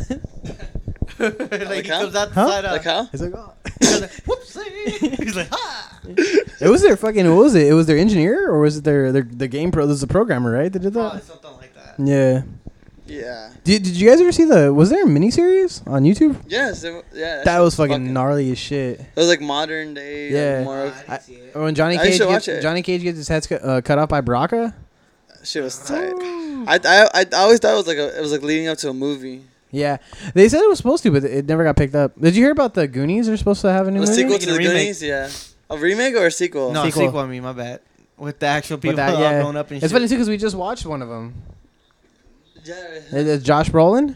like, like he how? comes out the Huh? side up. Like how? he's like, oh. He's like, whoopsie. He's like, ha. It was their fucking. What was it? It was their engineer, or was it their game pro? This is the programmer, right? That did Oh, that. something like that. Yeah. Yeah. Did you guys ever see the? Was there a miniseries on YouTube? Yes. Yeah. That was fucking gnarly as shit. It was like modern day. Yeah. Like, more. I didn't see it. When Johnny I Cage should gets, watch it. Johnny Cage gets his head cut off by Baraka. Shit was tight. I always thought it was like leading up to a movie. Yeah, they said it was supposed to, but it never got picked up. Did you hear about the Goonies? They're supposed to have a new A movie. sequel Making to a the remake. Goonies. Yeah. A remake or a sequel? No, Sequel. sequel. I mean, my bad. With the actual people With that, all yeah. grown up and It's shit. funny too because we just watched one of them. Yeah. It's Josh Brolin.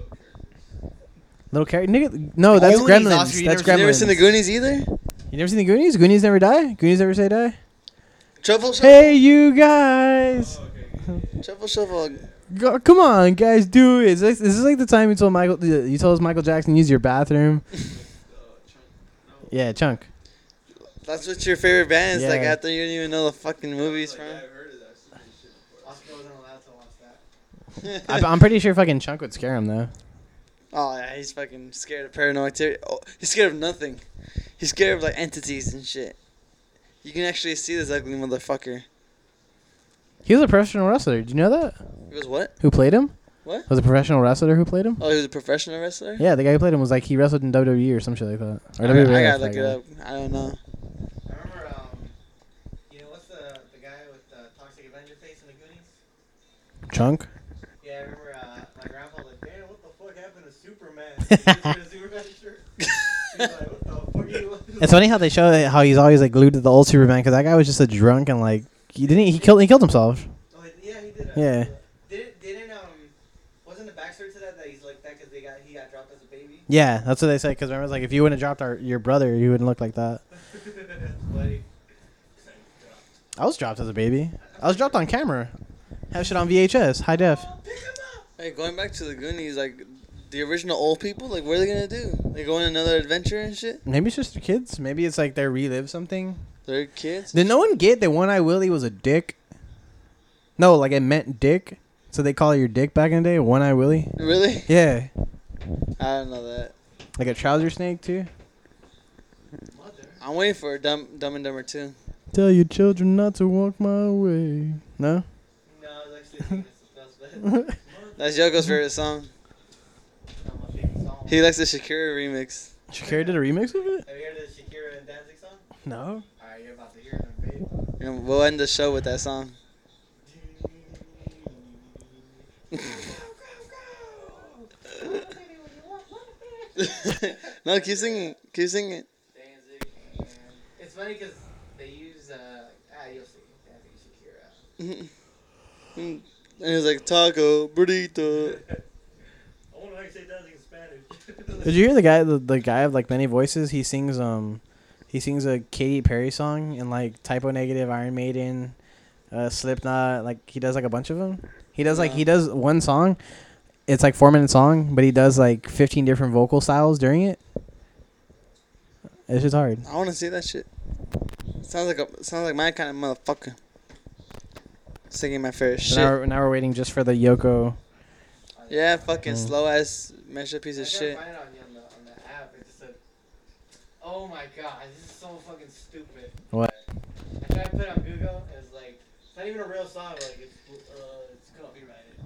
Little character, nigga. No, that's Goonies, Gremlins. Oscar, you That's never You never Gremlins. seen the Goonies either? You never seen the Goonies? Goonies never die. Goonies never say die. Truffle Shuffle. Hey, you guys. Truffle Shuffle. Come on, guys, do it. This is like the time you told Michael Jackson use your bathroom. Yeah, Chunk. That's what your favorite band is like Yeah. after you didn't even know the fucking movies from. Oscar wasn't allowed to watch that. I'm pretty sure fucking Chunk would scare him though. Oh yeah, he's fucking scared of paranormal activity. Oh, he's scared of nothing. He's scared of like entities and shit. You can actually see this ugly motherfucker. He was a professional wrestler. Did you know that? He was what? Who played him? What? Was a professional wrestler who played him? Oh, he was a professional wrestler? Yeah, the guy who played him was like he wrestled in WWE or some shit like that. Or I WWF, gotta that look it guy. up. I don't know. I remember, you know, what's the guy with the Toxic Avenger face in the Goonies? Chunk. Yeah, I remember my grandpa was like, damn, what the fuck happened to Superman? He was wearing a Superman shirt. He was like, what the fuck are you? It's funny how they show how he's always like glued to the old Superman because that guy was just a drunk and like he killed himself. Oh, yeah, he did. Yeah. Didn't wasn't the backstory to that he's like that because he got dropped as a baby? Yeah, that's what they say. Because remember, it's like if you wouldn't have dropped your brother, you wouldn't look like that. That's funny. I was dropped as a baby. I was dropped on camera. Have shit on VHS, high def. Hey, going back to the Goonies, like the original old people, like what are they gonna do? They go on another adventure and shit? Maybe it's just the kids. Maybe it's like they relive something. They're kids? Did no one get that One Eye Willie was a dick? No, like it meant dick. So they call it your dick back in the day, One Eye Willie. Really? Yeah, I don't know that. like a trouser snake too. I'm waiting for Dumb and Dumber 2. Tell your children not to walk my way. No. No, it's actually that's That's Yoko's favorite song. my favorite song. He likes the Shakira remix. Shakira did a remix of it. Have you heard the Shakira and Danzig song? No. Alright, you're about to hear it in a bit. And we'll end the show with that song. No, keep singing. Keep singing. Danzig and it's funny because they use you'll see Danzig Shakira. And he was like, taco, burrito. I wonder how you say Danzig in Spanish. Did you hear the guy of like many voices? He sings a Katy Perry song and like Typo Negative, Iron Maiden, Slipknot. Like he does like a bunch of them. He does one song. It's like 4-minute song, but he does like 15 different vocal styles during it. It's just hard. I want to see that shit. Sounds like my kind of motherfucker. Singing my favorite shit. Now we're waiting just for the Yoko. Yeah, fucking slow ass mashed up piece of shit. Find it on the app. It just said, "Oh my god, this is so fucking stupid." What? I tried to put it on Google. And it's like it's not even a real song. Like it's copyrighted.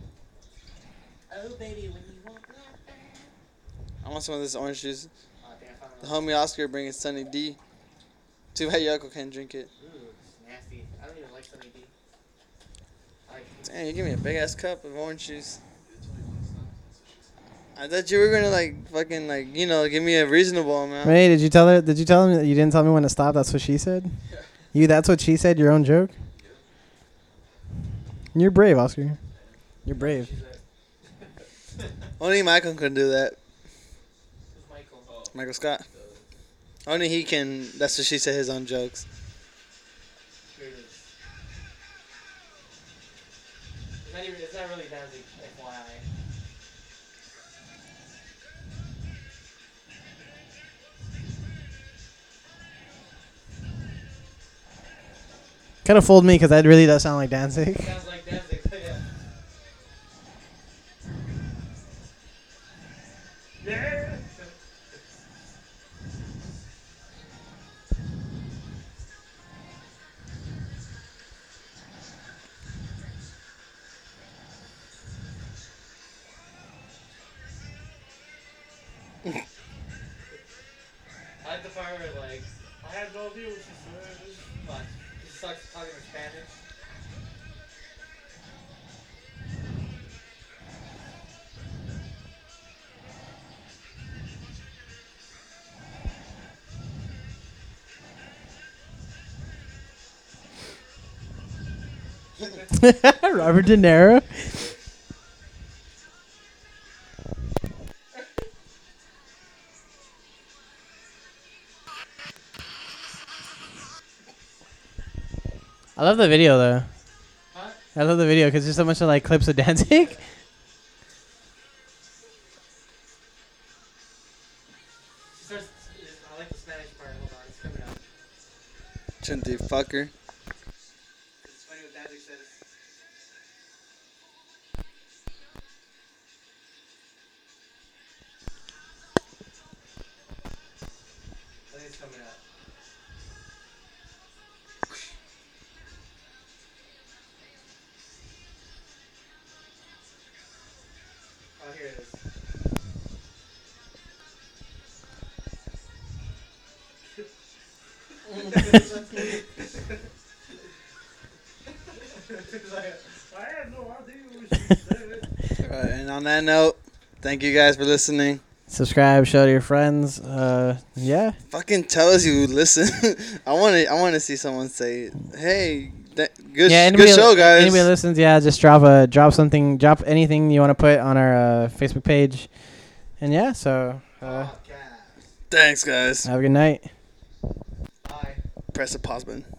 Oh baby, when you want that. I want some of this orange juice. Oh, damn, I The found homie Oscar bringing Sunny D. Too bad Yoko can't drink it. Ooh, it's nasty. I don't even like Sunny D. Damn, you give me a big ass cup of orange juice. I thought you were gonna fucking give me a reasonable amount. Ray, did you tell her? Did you tell him that you didn't tell me when to stop? That's what she said. You. That's what she said. Your own joke. You're brave, Oscar. You're brave. Only Michael can do that. Michael. Michael Scott. Only he can. That's what she said. His own jokes. Here it is. It's not really Danzig, FYI. Kind of fooled me because that really does sound like Danzig. Sounds like Danzig, yeah. Yeah. I like the part where I had no idea what she said. But she sucks talking in Spanish. Robert De Niro. I love the video though. Huh? I love the video because there's so much of clips of Danzig. She starts, I like the Spanish part. Hold on, it's coming out. Chinty fucker. It's funny what Danzig says. I think it's coming out. Oh, here it is. I had no idea what she said. Alright, and on that note, thank you guys for listening. Subscribe, show to your friends. Yeah. Fucking tell us you listen. I want to see someone say, "Hey, good Anybody, show, guys." Anybody listens, just drop something, drop anything you want to put on our Facebook page, and so Thanks, guys. have a good night. Bye. Press the pause button.